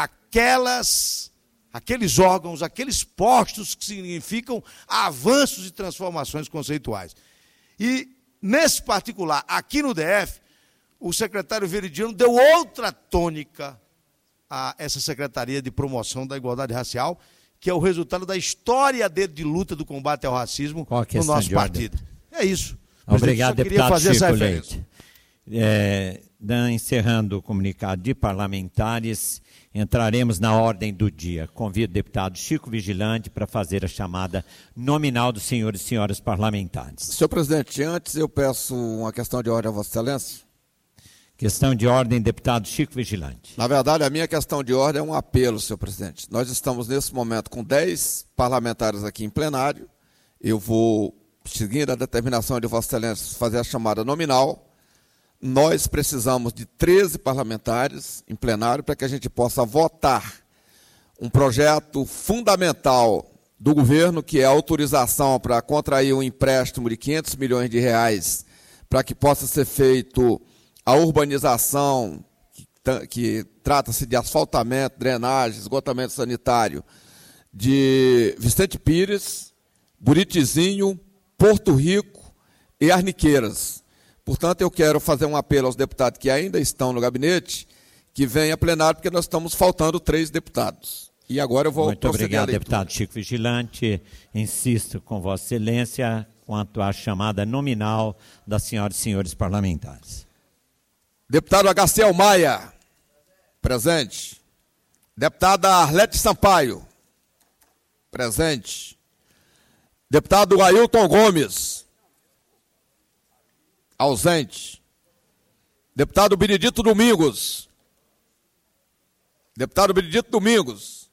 aqueles órgãos, aqueles postos que significam avanços e transformações conceituais. E, nesse particular, aqui no DF, o secretário Veridiano deu outra tônica a essa Secretaria de Promoção da Igualdade Racial, que é o resultado da história dele de luta do combate ao racismo no nosso partido. É isso. Obrigado, deputado Chico Leite. Encerrando o comunicado de parlamentares, entraremos na ordem do dia. Convido o deputado Chico Vigilante para fazer a chamada nominal dos senhores e senhoras parlamentares. Senhor presidente, antes eu peço uma questão de ordem a Vossa Excelência. Questão de ordem, deputado Chico Vigilante. Na verdade, a minha questão de ordem é um apelo, senhor presidente. Nós estamos, nesse momento, com 10 parlamentares aqui em plenário. Eu vou, seguindo a determinação de Vossa Excelência, fazer a chamada nominal. Nós precisamos de 13 parlamentares em plenário para que a gente possa votar um projeto fundamental do governo, que é a autorização para contrair um empréstimo de 500 milhões de reais para que possa ser feito a urbanização, que trata-se de asfaltamento, drenagem, esgotamento sanitário, de Vicente Pires, Buritizinho, Porto Rico e Arniqueiras. Portanto, eu quero fazer um apelo aos deputados que ainda estão no gabinete, que venham a plenário, porque nós estamos faltando 3 deputados. E agora eu vou Muito obrigado, deputado Chico Vigilante. Insisto com Vossa Excelência quanto à chamada nominal das senhoras e senhores parlamentares. Deputado Agaciel Maia, presente. Deputada Arlete Sampaio, presente. Deputado Ailton Gomes, ausente. Deputado Benedito Domingos. Deputado Benedito Domingos,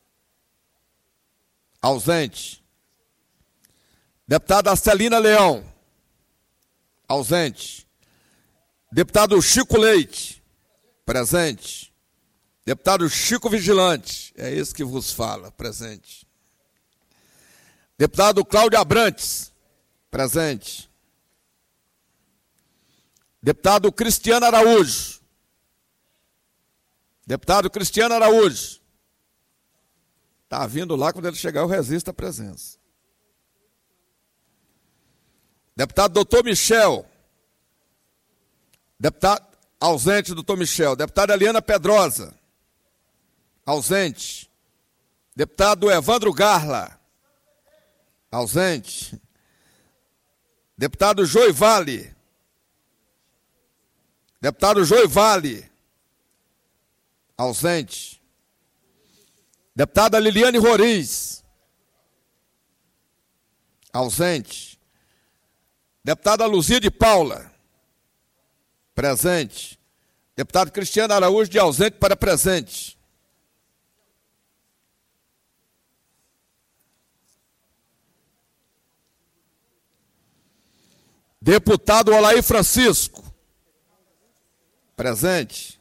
ausente. Deputada Celina Leão, ausente. Deputado Chico Leite, presente. Deputado Chico Vigilante, é esse que vos fala, presente. Deputado Cláudio Abrantes, presente. Deputado Cristiano Araújo. Deputado Cristiano Araújo. Está vindo lá, quando ele chegar eu resisto à presença. Deputado Doutor Michel. Deputado ausente, doutor Michel. Deputada Eliana Pedrosa, ausente. Deputado Evandro Garla, ausente. Deputado Joy Vale. Deputado Joy Vale, ausente. Deputada Liliane Roriz, ausente. Deputada Luzia de Paula, Presente. Deputado Cristiano Araújo, de ausente para presente. Deputado Olaí Francisco. Presente.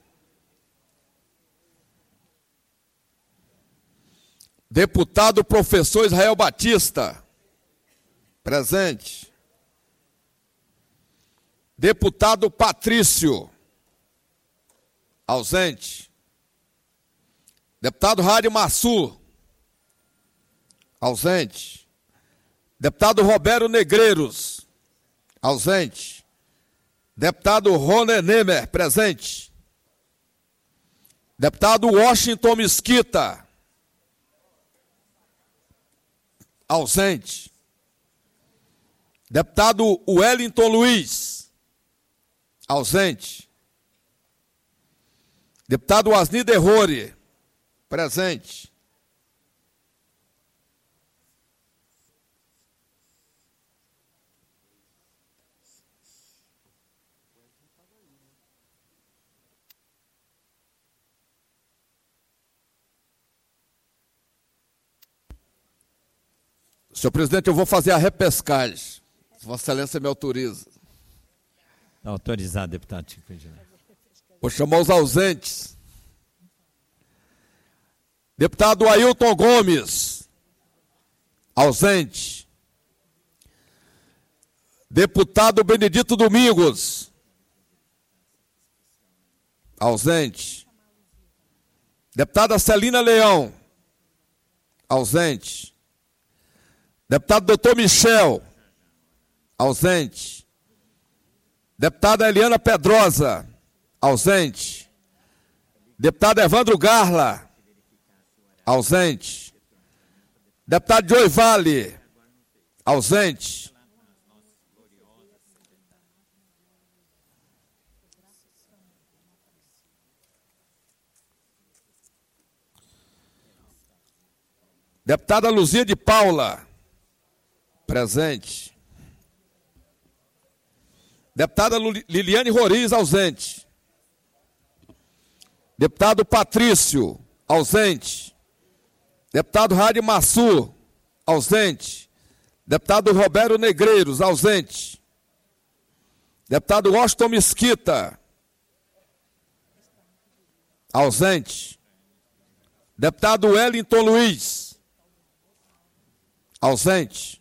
Deputado Professor Israel Batista. Presente. Deputado Patrício. Ausente. Deputado Rádio Massu. Ausente. Deputado Roberto Negreiros. Ausente. Deputado Rony Nemer, presente. Deputado Washington Mesquita. Ausente. Deputado Wellington Luiz. Ausente. Deputado Asni Derrore, presente. Senhor presidente, eu vou fazer a repescagem. Se Vossa Excelência me autoriza. Está autorizado, deputado Chico Vigilante. Vou chamar os ausentes. Deputado Ailton Gomes. Ausente. Deputado Benedito Domingos. Ausente. Deputada Celina Leão. Ausente. Deputado Dr. Michel. Ausente. Deputada Eliana Pedrosa. Ausente. Deputado Evandro Garla. Ausente. Deputado Joey Vale. Ausente. Deputada Luzia de Paula. Presente. Deputada Liliane Roriz, ausente. Deputado Patrício, ausente. Deputado Rádio Massu, ausente. Deputado Roberto Negreiros, ausente. Deputado Washington Mesquita, ausente. Deputado Wellington Luiz, ausente.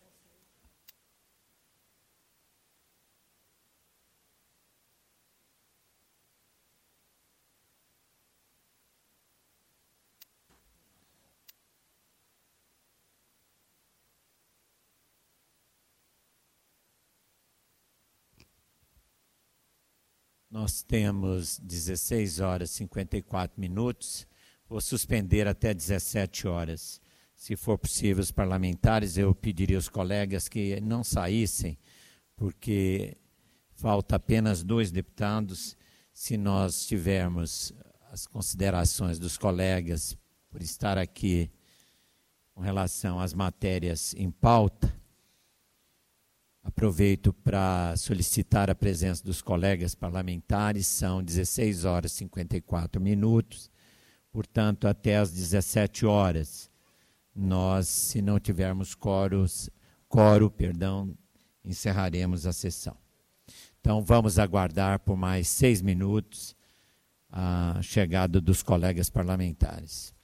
Nós temos 16 horas e 54 minutos. Vou suspender até 17 horas. Se for possível, os parlamentares, eu pediria aos colegas que não saíssem, porque falta apenas 2 deputados. Se nós tivermos as considerações dos colegas por estar aqui com relação às matérias em pauta, aproveito para solicitar a presença dos colegas parlamentares. São 16 horas e 54 minutos, portanto, até às 17 horas. Nós, se não tivermos quórum, encerraremos a sessão. Então, vamos aguardar por mais 6 minutos a chegada dos colegas parlamentares.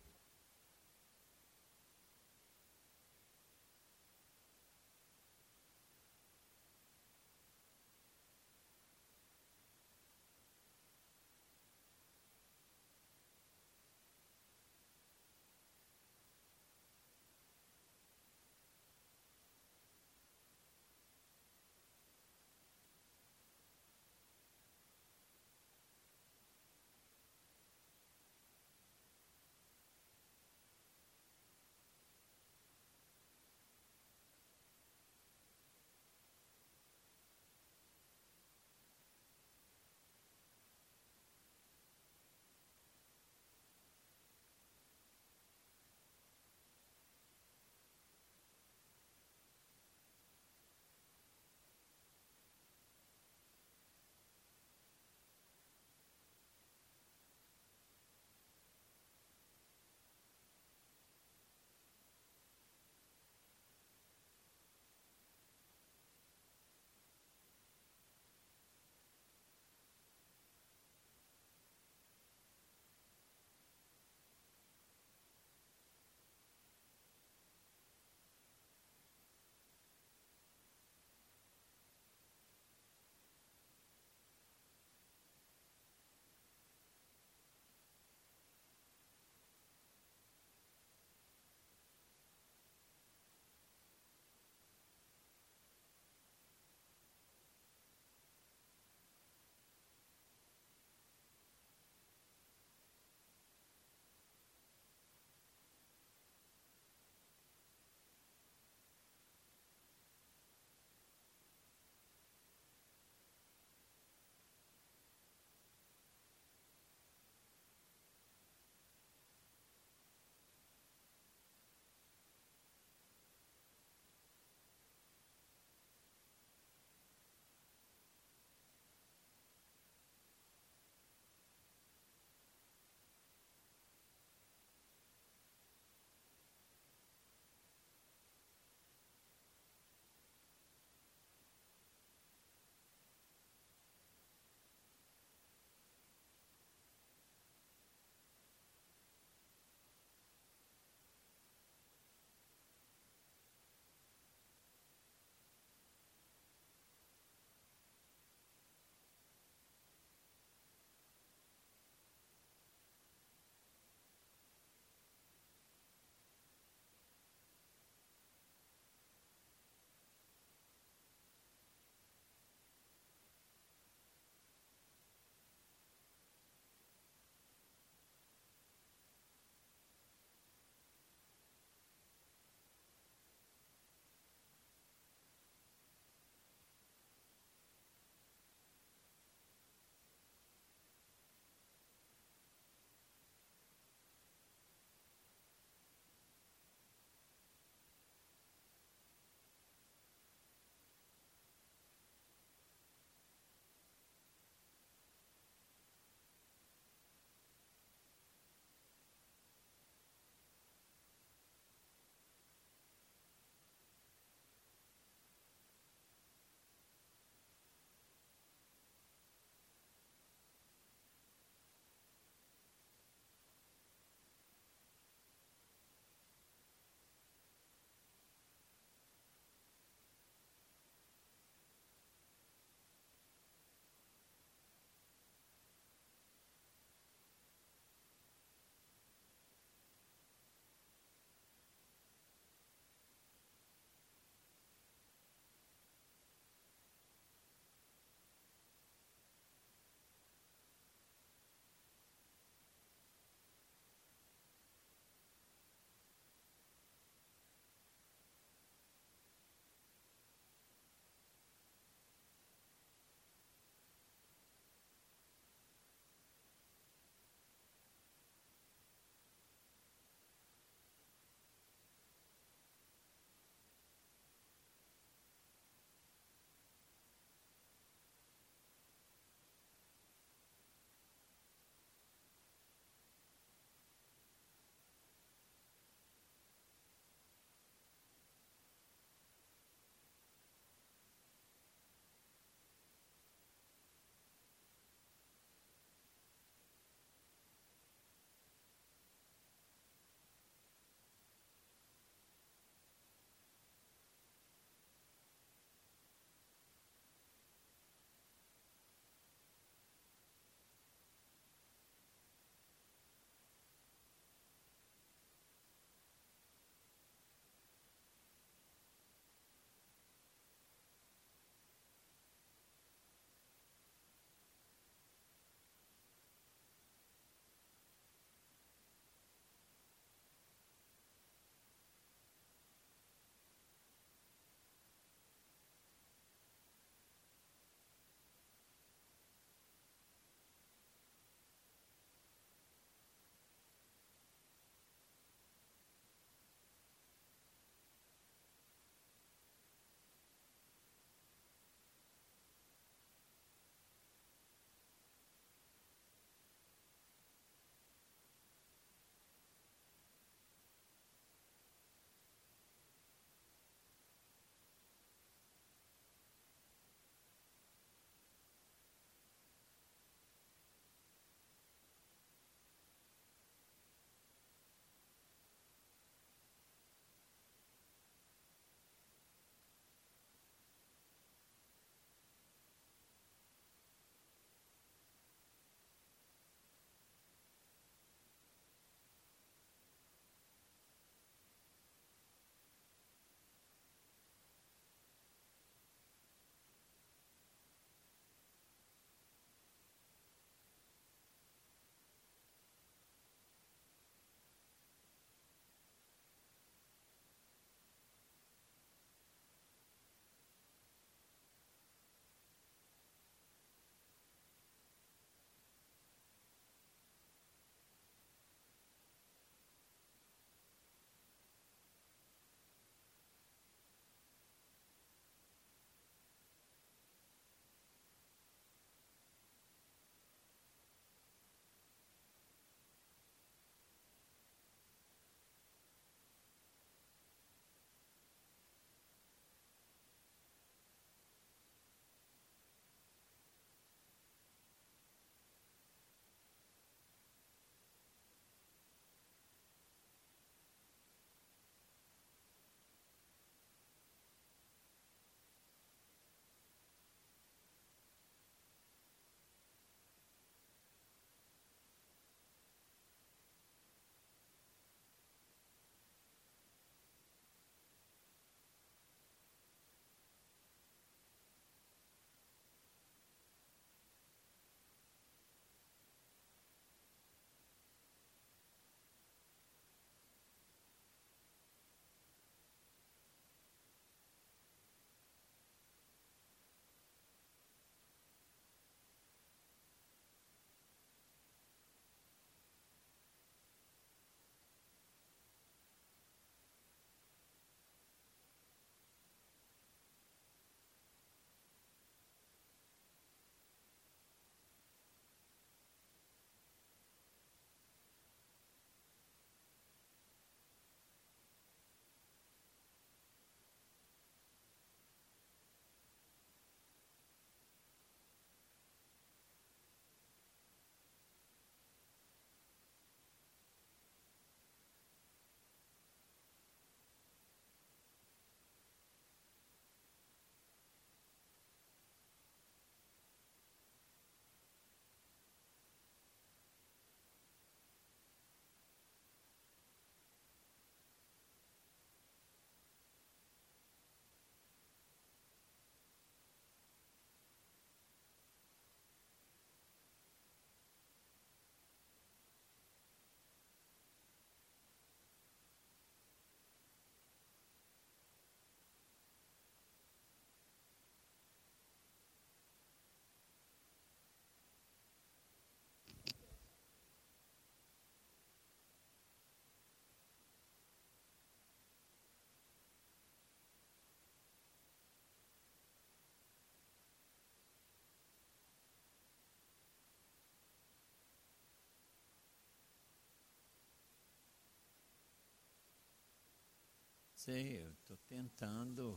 Sei, eu estou tentando.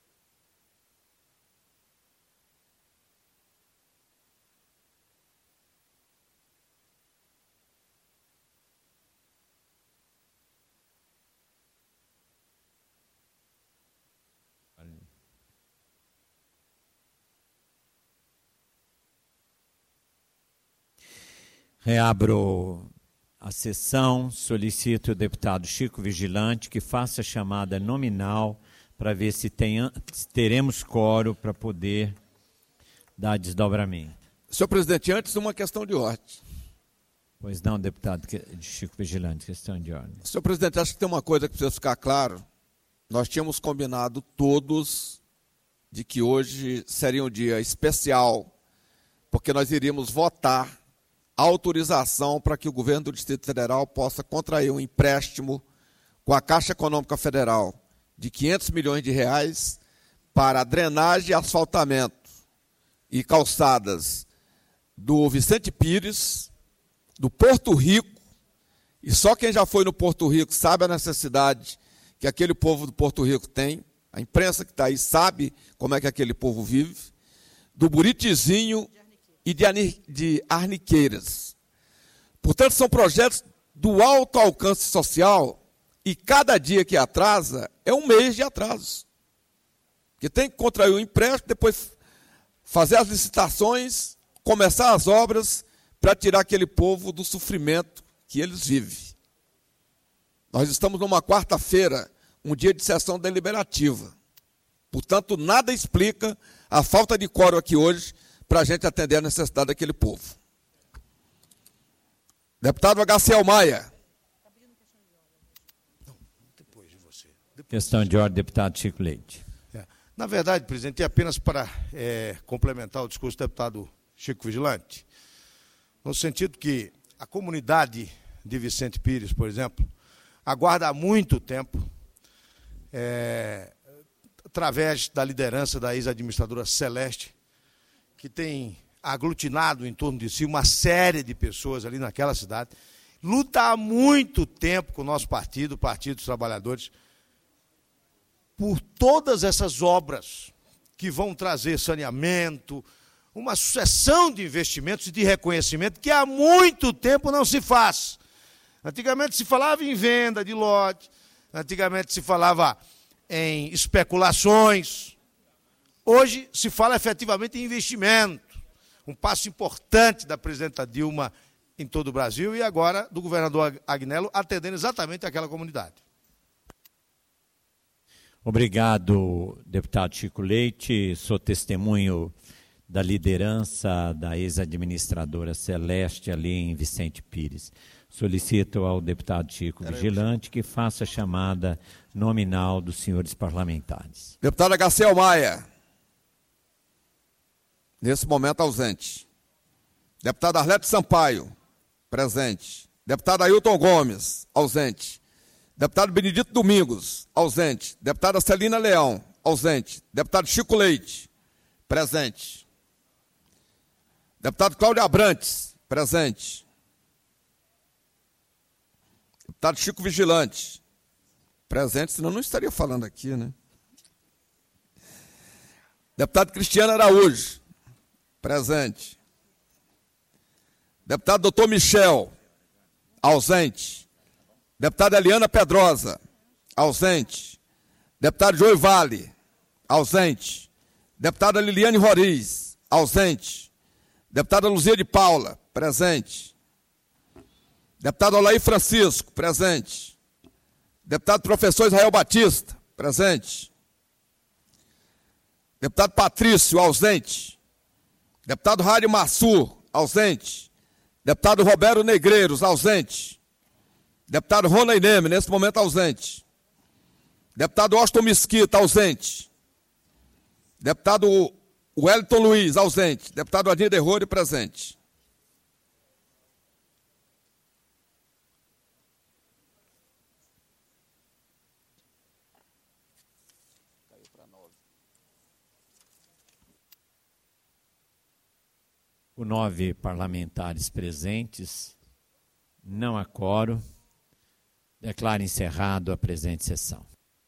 Reabro a sessão, solicito o deputado Chico Vigilante que faça a chamada nominal para ver se teremos quórum para poder dar desdobramento. Senhor presidente, antes uma questão de ordem. Pois não, deputado Chico Vigilante, questão de ordem. Senhor presidente, acho que tem uma coisa que precisa ficar claro. Nós tínhamos combinado todos de que hoje seria um dia especial, porque nós iríamos votar autorização para que o governo do Distrito Federal possa contrair um empréstimo com a Caixa Econômica Federal de R$500 milhões para drenagem e asfaltamento e calçadas do Vicente Pires, do Porto Rico, e só quem já foi no Porto Rico sabe a necessidade que aquele povo do Porto Rico tem, a imprensa que está aí sabe como é que aquele povo vive, do Buritizinho e de Arniqueiras. Portanto, são projetos do alto alcance social e cada dia que atrasa é um mês de atraso. Porque tem que contrair o empréstimo, depois fazer as licitações, começar as obras para tirar aquele povo do sofrimento que eles vivem. Nós estamos numa quarta-feira, um dia de sessão deliberativa. Portanto, nada explica a falta de quórum aqui hoje para a gente atender a necessidade daquele povo. Deputado HCL Maia. Questão de ordem, deputado Chico Leite. Na verdade, presidente, é apenas para complementar o discurso do deputado Chico Vigilante, no sentido que a comunidade de Vicente Pires, por exemplo, aguarda há muito tempo, através da liderança da ex-administradora Celeste, que tem aglutinado em torno de si uma série de pessoas ali naquela cidade, luta há muito tempo com o nosso partido, o Partido dos Trabalhadores, por todas essas obras que vão trazer saneamento, uma sucessão de investimentos e de reconhecimento que há muito tempo não se faz. Antigamente se falava em venda de lote, antigamente se falava em especulações, hoje se fala efetivamente em investimento, um passo importante da presidenta Dilma em todo o Brasil e agora do governador Agnello atendendo exatamente aquela comunidade. Obrigado, deputado Chico Leite. Sou testemunho da liderança da ex-administradora Celeste ali em Vicente Pires. Solicito ao deputado Chico Vigilante que faça a chamada nominal dos senhores parlamentares. Deputado HCL Maia. Nesse momento ausente. Deputado Arlete Sampaio, presente. Deputado Ailton Gomes, ausente. Deputado Benedito Domingos, ausente. Deputada Celina Leão, ausente. Deputado Chico Leite, presente. Deputado Cláudio Abrantes, presente. Deputado Chico Vigilante, presente, senão não estaria falando aqui, né? Deputado Cristiano Araújo, presente. Deputado Doutor Michel, ausente. Deputada Eliana Pedrosa, ausente. Deputado Joey Vale, ausente. Deputada Liliane Roriz, ausente. Deputada Luzia de Paula, presente. Deputado Olaí Francisco, presente. Deputado Professor Israel Batista, presente. Deputado Patrício, ausente. Deputado Rádio Massur, ausente. Deputado Roberto Negreiros, ausente. Deputado Rona Ineme, nesse momento ausente. Deputado Austin Mesquita, ausente. Deputado Wellington Luiz, ausente. Deputado Adinho Derrore, presente. Com 9 parlamentares presentes, não há quórum. Declaro encerrado a presente sessão.